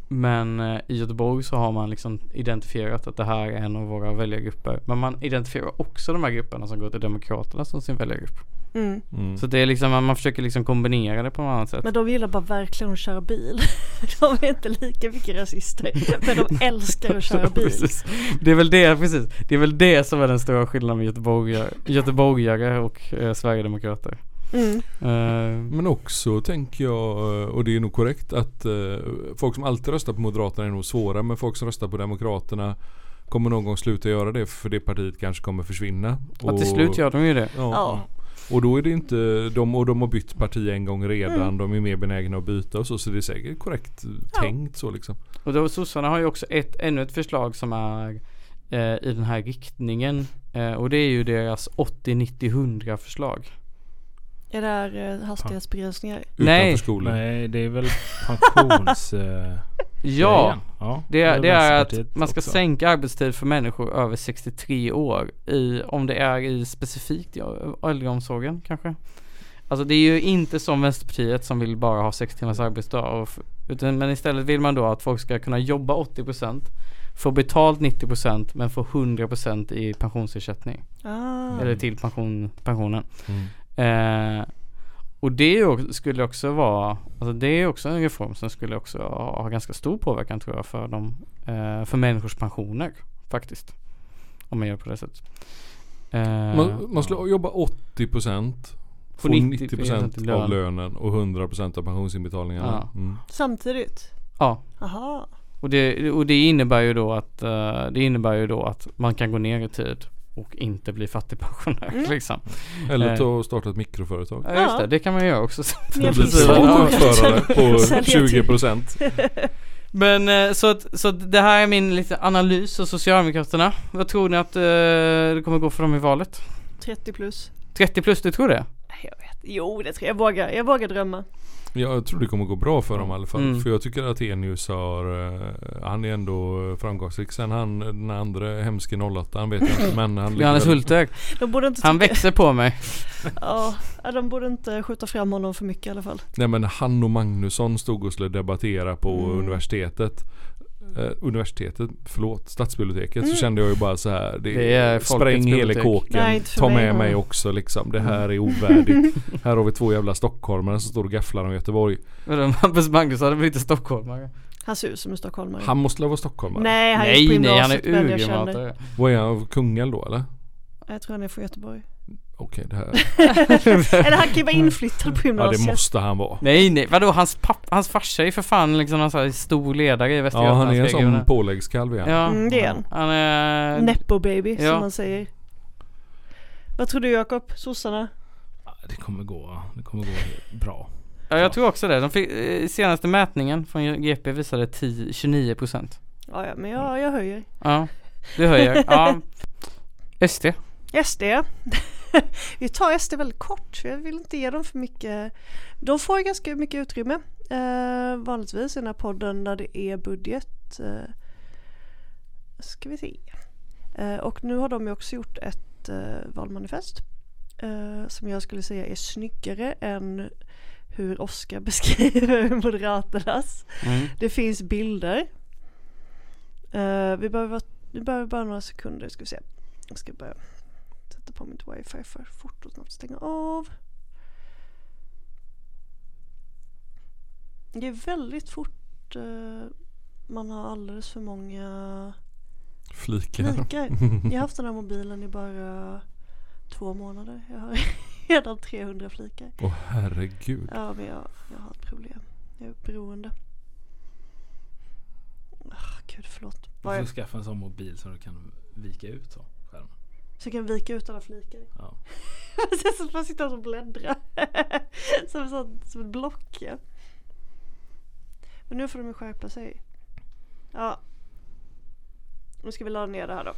Men i Göteborg så har man liksom identifierat att det här är en av våra väljargrupper. Men man identifierar också de här grupperna som går till Demokraterna som sin väljargrupp. Så det är liksom, man försöker liksom kombinera det på något annat sätt. Men de gillar bara verkligen att köra bil. De är inte lika mycket rasister, men de älskar att köra bil. Precis. Det är väl det, precis. Det är väl det som är den stora skillnaden med göteborgare och Sverigedemokrater. Men också tänker jag, och det är nog korrekt, att folk som alltid röstar på Moderaterna är nog svåra, men folk som röstar på Demokraterna kommer någon gång sluta göra det, för det partiet kanske kommer försvinna. Och till slut gör de ju det. Ja. Och då är det inte de har bytt parti en gång redan, de är mer benägna att byta och så det är säkert korrekt tänkt så liksom. Och då sossarna har ju också ännu ett förslag som är i den här riktningen, och det är ju deras 80-90-100 förslag. Är det här hastighetsbegränsningar? Nej, det är väl pensions... ja, det är att man ska också sänka arbetstid för människor över 63 år om det är i specifikt äldreomsorgen kanske. Alltså det är ju inte som Vänsterpartiet som vill bara ha 6 timmars arbetsdag men istället vill man då att folk ska kunna jobba 80%, få betalt 90% men få 100% i pensionsersättning. Eller till pensionen. Och det skulle också vara, alltså det är också en reform som skulle också ha ganska stor påverkan tror jag för människors pensioner faktiskt, om man gör på det sättet. Man skulle jobba 80%, få 90% av lönen och 100% av pensionsinbetalningarna. Samtidigt? Ja. Aha. Och det innebär ju då att man kan gå ner i tid och inte bli fattigpensionär liksom. Eller ta och starta ett mikroföretag. Ja, just det. Det kan man göra också. Utförare på 20%. Men så det här är min lite analys av Socialdemokraterna. Vad tror ni att det kommer gå för dem i valet? 30 plus. 30 plus, du tror det? Jag vet. Jo, det tror jag. Jag vågar drömma. Jag tror det kommer gå bra för dem i alla fall. För jag tycker att Enius han är ändå framgångsrik. Sen den andra hemske 08, han vet jag inte, men Johannes Hultberg. Han växer på mig. Ja, de borde inte skjuta fram honom för mycket i alla fall. Nej, men han och Magnusson stod och skulle debattera på stadsbiblioteket, så kände jag ju bara så här, det är spräng hela kåken, ta med mig också liksom, det här är ovärdigt. Här har vi 2 jävla stockholmare som står och gafflar om Göteborg. Magnus hade blivit stockholmare. Han ser ut som en stockholmare. Han måste vara stockholmare. Nej, han är urmatare. Vad är han, Kungälv då eller? Jag tror han är från Göteborg. Okej, det här. Eller han kan ju vara inflyttad på gymnasiet. Ja, det måste han vara. Nej, vadå? Hans farsa är för fan liksom en sån här stor ledare i Västra Götalands. Ja, han är en sån påläggskalv igen. Ja, det är han är Nepo baby, som man säger. Vad tror du, Jakob? Sossarna? Det kommer gå bra. Ja, jag tror också det. De fick, senaste mätningen från GP visade 29%. Ja, men jag höjer. Ja, du höjer. Ja. SD. Vi tar SD väldigt kort. Jag vill inte ge dem för mycket. De får ganska mycket utrymme. Vanligtvis i den här podden där det är budget. Ska vi se. Och nu har de ju också gjort ett valmanifest. Som jag skulle säga är snyggare än hur Oskar beskriver Moderaternas. Det finns bilder. Vi behöver bara några sekunder, ska vi se. Jag ska börja sätta på mitt wifi för fort och snabbt stänga av. Det är väldigt fort. Man har alldeles för många flikar. Jag har haft den här mobilen i bara 2 månader. Jag har redan 300 flikar. Åh herregud. Ja, men jag har ett problem. Jag är beroende. Gud, förlåt. Du får skaffa en sån mobil som du kan vika ut så skärmen. Så jag kan vika ut alla flikar. Ja. Så man sitter och bläddrar. som ett block, ja. Men nu får de skärpa sig. Ja. Nu ska vi ladda ner det här då.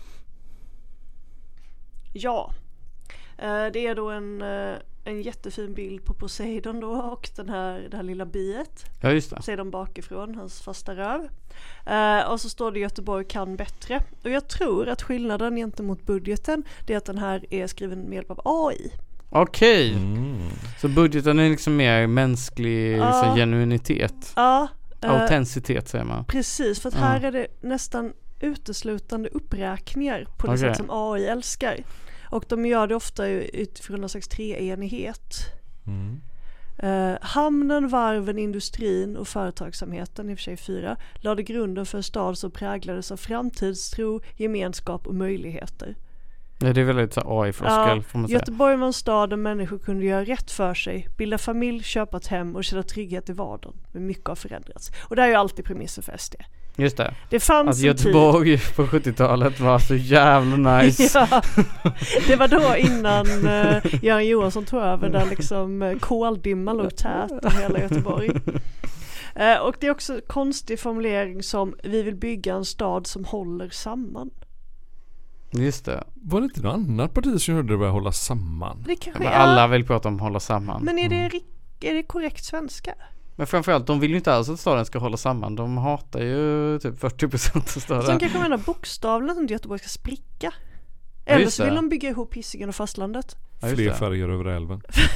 Ja. Det är då en jättefin bild på Poseidon då, och det här lilla biet. Ja, just det. Poseidon bakifrån, hans fasta röv. Och så står det Göteborg kan bättre. Och jag tror att skillnaden gentemot budgeten, det är att den här är skriven med hjälp av AI. Okej. Så budgeten är liksom mer mänsklig genuinitet. Ja. Autenticitet säger man. Precis, för att här är det nästan uteslutande uppräkningar på det sätt som AI älskar. Och de gör det ofta utifrån någon slags treenighet. Hamnen, varven, industrin och företagsamheten, i och för sig 4, lade grunden för en stad som präglades av framtidstro, gemenskap och möjligheter. Ja, det är väldigt AI-floskel får man säga. Göteborg var en stad där människor kunde göra rätt för sig, bilda familj, köpa ett hem och känna trygghet i vardagen. Men mycket har förändrats. Och det är ju alltid premissen för SD. Just det. Det fanns att Göteborg på 70-talet var så jävla nice. Ja, det var då innan Göran Johansson tog över, där liksom koldimma låg tät i hela Göteborg. Och det är också en konstig formulering som vi vill bygga en stad som håller samman. Just det. Var det inte något annat parti som gjorde det med att hålla samman? Det kanske alla vill prata om att hålla samman. Men är det korrekt svenska? Men framförallt, de vill ju inte alls att staden ska hålla samman. De hatar ju typ 40% av staden. Så de kanske menar bokstavligt att Göteborg ska spricka. Eller så vill de bygga ihop Hisingen och fastlandet. Fler färger över älven.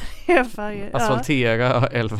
Asfaltera älven.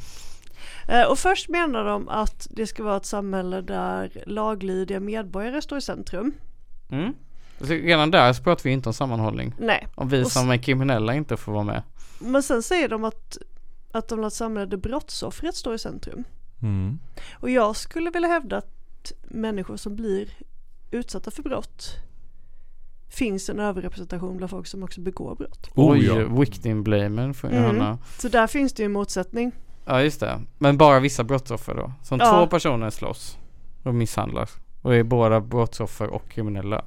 Och först menar de att det ska vara ett samhälle där laglydiga medborgare står i centrum. Så redan där så pratar vi inte om sammanhållning. Nej. Om vi som är kriminella inte får vara med. Men sen säger de att de vill ha ett samhälle där brottsoffret står i centrum. Och jag skulle vilja hävda att människor som blir utsatta för brott finns en överrepresentation bland folk som också begår brott. Victim blaming för Johanna. Så där finns det ju en motsättning. Ja, just det. Men bara vissa brottsoffer då. Som 2 personer slåss och misshandlar. Och är båda brottsoffer och kriminella.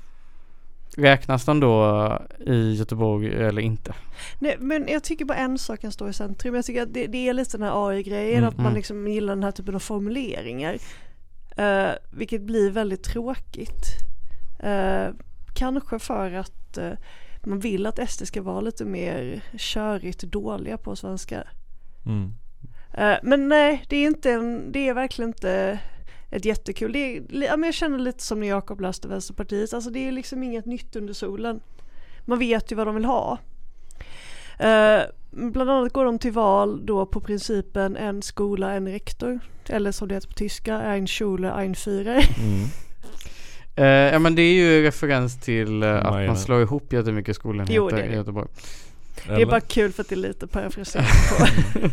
Räknas de då i Göteborg eller inte? Nej, men jag tycker bara en sak kan stå i centrum. Jag tycker att det är lite den här AI-grejen, att man liksom gillar den här typen av formuleringar. Vilket blir väldigt tråkigt. Kanske för att man vill att SD ska vara lite mer körigt dåliga på svenska. Men nej, det är verkligen inte ett jättekul. Jag känner lite som när Jakob läste Vänsterpartiet. Alltså det är liksom inget nytt under solen. Man vet ju vad de vill ha. Bland annat går de till val då på principen en skola, en rektor. Eller som det heter på tyska, ein Schule, ein Führer. Ja, men det är ju referens till att man slår ihop jättemycket skolenheter i Göteborg. Det är bara kul för att det är lite parafraserat på.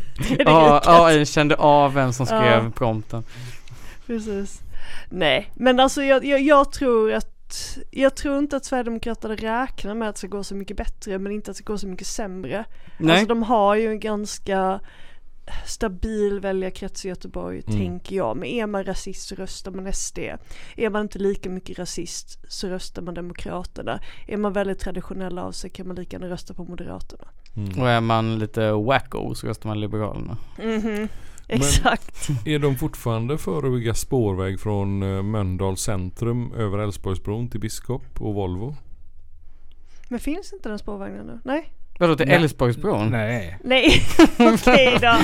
Jag kände av vem som skrev prompten. Precis. Nej, men alltså jag tror inte att Sverigedemokraterna räknar med att det ska gå så mycket bättre, men inte att det ska gå så mycket sämre. Nej. Alltså de har ju en ganska stabil väljarkrets i Göteborg, tänker jag. Men är man rasist så röstar man SD. Är man inte lika mycket rasist så röstar man Demokraterna. Är man väldigt traditionell av sig kan man lika gärna rösta på Moderaterna. Och är man lite wacko så röstar man Liberalerna. Exakt. Men är de fortfarande för att bygga spårväg från Mölndal centrum över Älvsborgsbron till Biskop och Volvo? Men finns inte den spårvagnen nu? Nej. Vadå, till Älvsborgsbron? Nej. Okej då.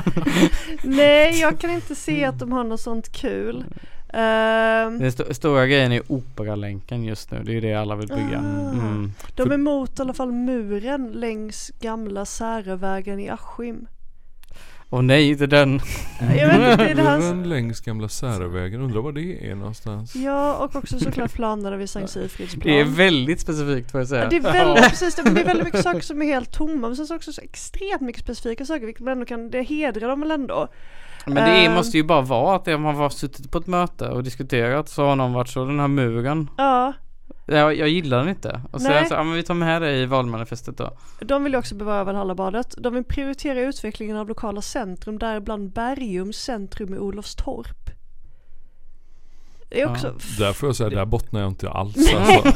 Nej, jag kan inte se att de har något sånt kul. Den stora grejen är operalänken just nu. Det är ju det alla vill bygga. De är emot i alla fall muren längs gamla Särövägen i Askim. Nej, inte den. Jag vet inte, det här längs gamla Särövägen. Undrar vad det är någonstans. Ja, och också såklart planerade vid Sankt Sigfridsplan. Det är väldigt specifikt för att säga. Det är väldigt precis, det är väldigt mycket saker som är helt tomma, men sen så också så extremt mycket specifika saker, vilket man ändå kan, det hedrar dem väl ändå. Men det måste ju bara vara att man har suttit på ett möte och diskuterat, så har någon varit så, den här muren. Ja. Jag gillar den inte. Och så men vi tar med det i valmanifestet då. De vill också bevara Valhallabadet. De vill prioritera utvecklingen av lokala centrum, däribland Bergums centrum i Olofstorp. Det är också... Där får jag säga, där bottnar jag inte alls. Alltså.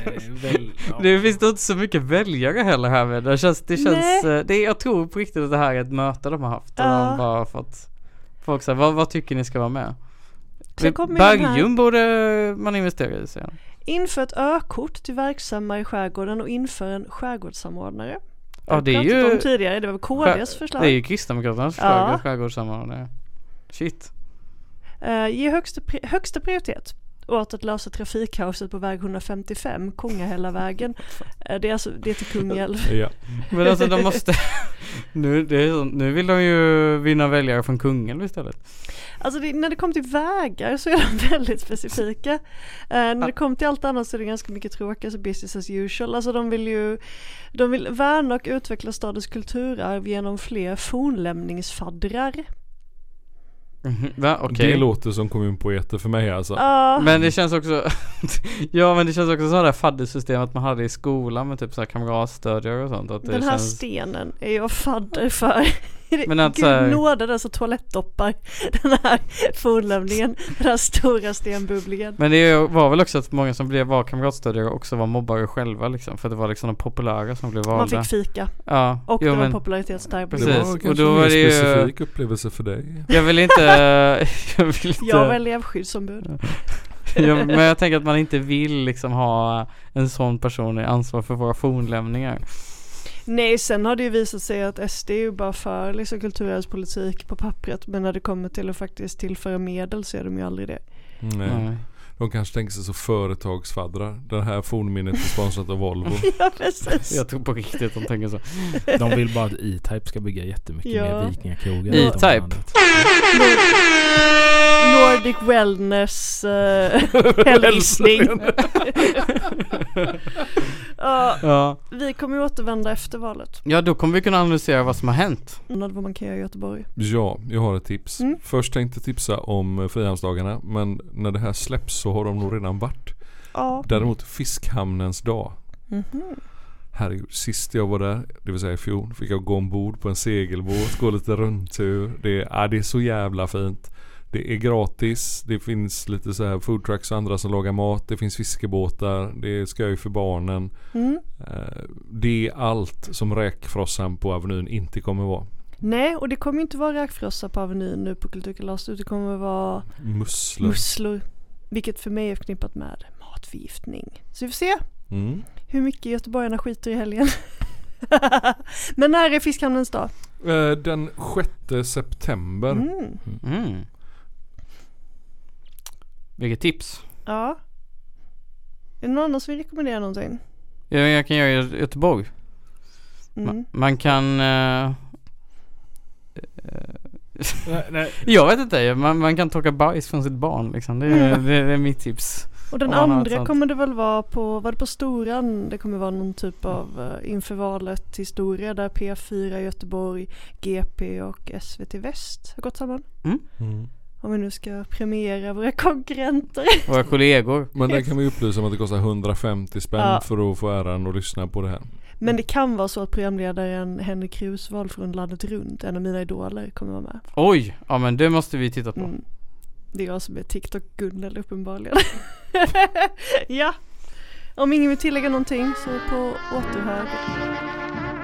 Det finns inte så mycket väljare heller här med. Jag tror på riktigt att det här är ett möte de har haft. Och de bara fått folk säga, vad tycker ni ska vara med? Bergum borde man investera i sen. Inför ett ö-kort till verksamma i skärgården och inför en skärgårdssamordnare. Ja, det är ju tidigare, det var KDs förslag. Det är ju Kristdemokraternas förslag, skärgårdssamordnare. Shit. Ge högsta prioritet. åt att lösa trafikkaoset på väg 155, Kungahällavägen. Det är till Kungälv. Ja. Men alltså de måste nu vill de ju vinna väljare från Kungälv istället. Alltså när det kommer till vägar så är de väldigt specifika. När det kommer till allt annat så är det ganska mycket tråkigt, så business as usual. Alltså de vill värna och utveckla stadens kulturarv genom fler fornlämningsfaddrar. Va? Okay. Det låter som kommunpoeter för mig alltså. Men det känns också så där faddersystem att man hade i skolan med typ så här kamratstödjare och sånt. Att den här stenen är jag fadder för. Men att Gud nåde dessa toalettdoppar. Den här fornlämningen, den här stora stenbubblingen. Men det var väl också att många som var kamratstödjare också var mobbare själva liksom, för det var liksom de populära som blev valda. Man fick fika. Ja. Och det var popularitetstärp. Det var kanske och då var det en specifik upplevelse för dig. Jag vill inte Jag var elevskyddsombud. Men jag tänker att man inte vill liksom ha en sån person i ansvar för våra fornlämningar. Nej, sen har det ju visat sig att SD är ju bara för liksom kulturarvspolitik på pappret, men när det kommer till att faktiskt tillföra medel så är de ju aldrig det. Nej. De kanske tänker sig så företagsfaddrar. Den här fornminnet är sponsrat av Volvo. Ja, precis. Jag tror på riktigt att de tänker så. De vill bara att E-Type ska bygga jättemycket mer vikingakrogar. E-Type? Nordic Wellness hälsning. Vi kommer ju återvända efter valet. Ja, då kommer vi kunna analysera vad som har hänt. Vad man kan göra i Göteborg. Ja, jag har ett tips. Först tänkte jag tipsa om Frihamnsdagarna, men när det här släpps så har de nog redan varit. Däremot Fiskhamnens dag. Herregud, sist jag var där, det vill säga i fjol, fick jag gå ombord på en segelbåt, gå lite rundtur. Det är så jävla fint. Det är gratis, det finns lite så här food trucks och andra som lagar mat, det finns fiskebåtar, det är skoj för barnen. Det är allt som räkfrossan på Avenyn inte kommer vara. Nej, och det kommer inte vara räkfrossa på Avenyn nu på Kulturkalaset, det kommer vara musslor. Vilket för mig är förknippat med matförgiftning. Så vi får se hur mycket göteborgarna skiter i helgen. Men när är Fiskhamnens dag? Den 6 september. Vilket tips? Ja. Är det någon annan som vill rekommendera någonting? Ja, jag kan göra i Göteborg. Man kan... jag vet inte, man kan torka bajs från sitt barn liksom. Det är mitt tips. Och den andra kommer det väl vara på Storan. Det kommer vara någon typ av inför valet historia där P4 Göteborg, GP och SVT Väst har gått samman. Om vi nu ska premiera våra konkurrenter. Våra kollegor. Men där kan vi upplysa om att det kostar 150 spänn för att få äran och lyssna på det här. Men det kan vara så att programledaren Henrik Krusvall från Landet runt, en av mina idoler, kommer vara med. Oj, ja men det måste vi titta på. Det är jag som är TikTok-Gunnel uppenbarligen. Ja, om ingen vill tillägga någonting så på återhör.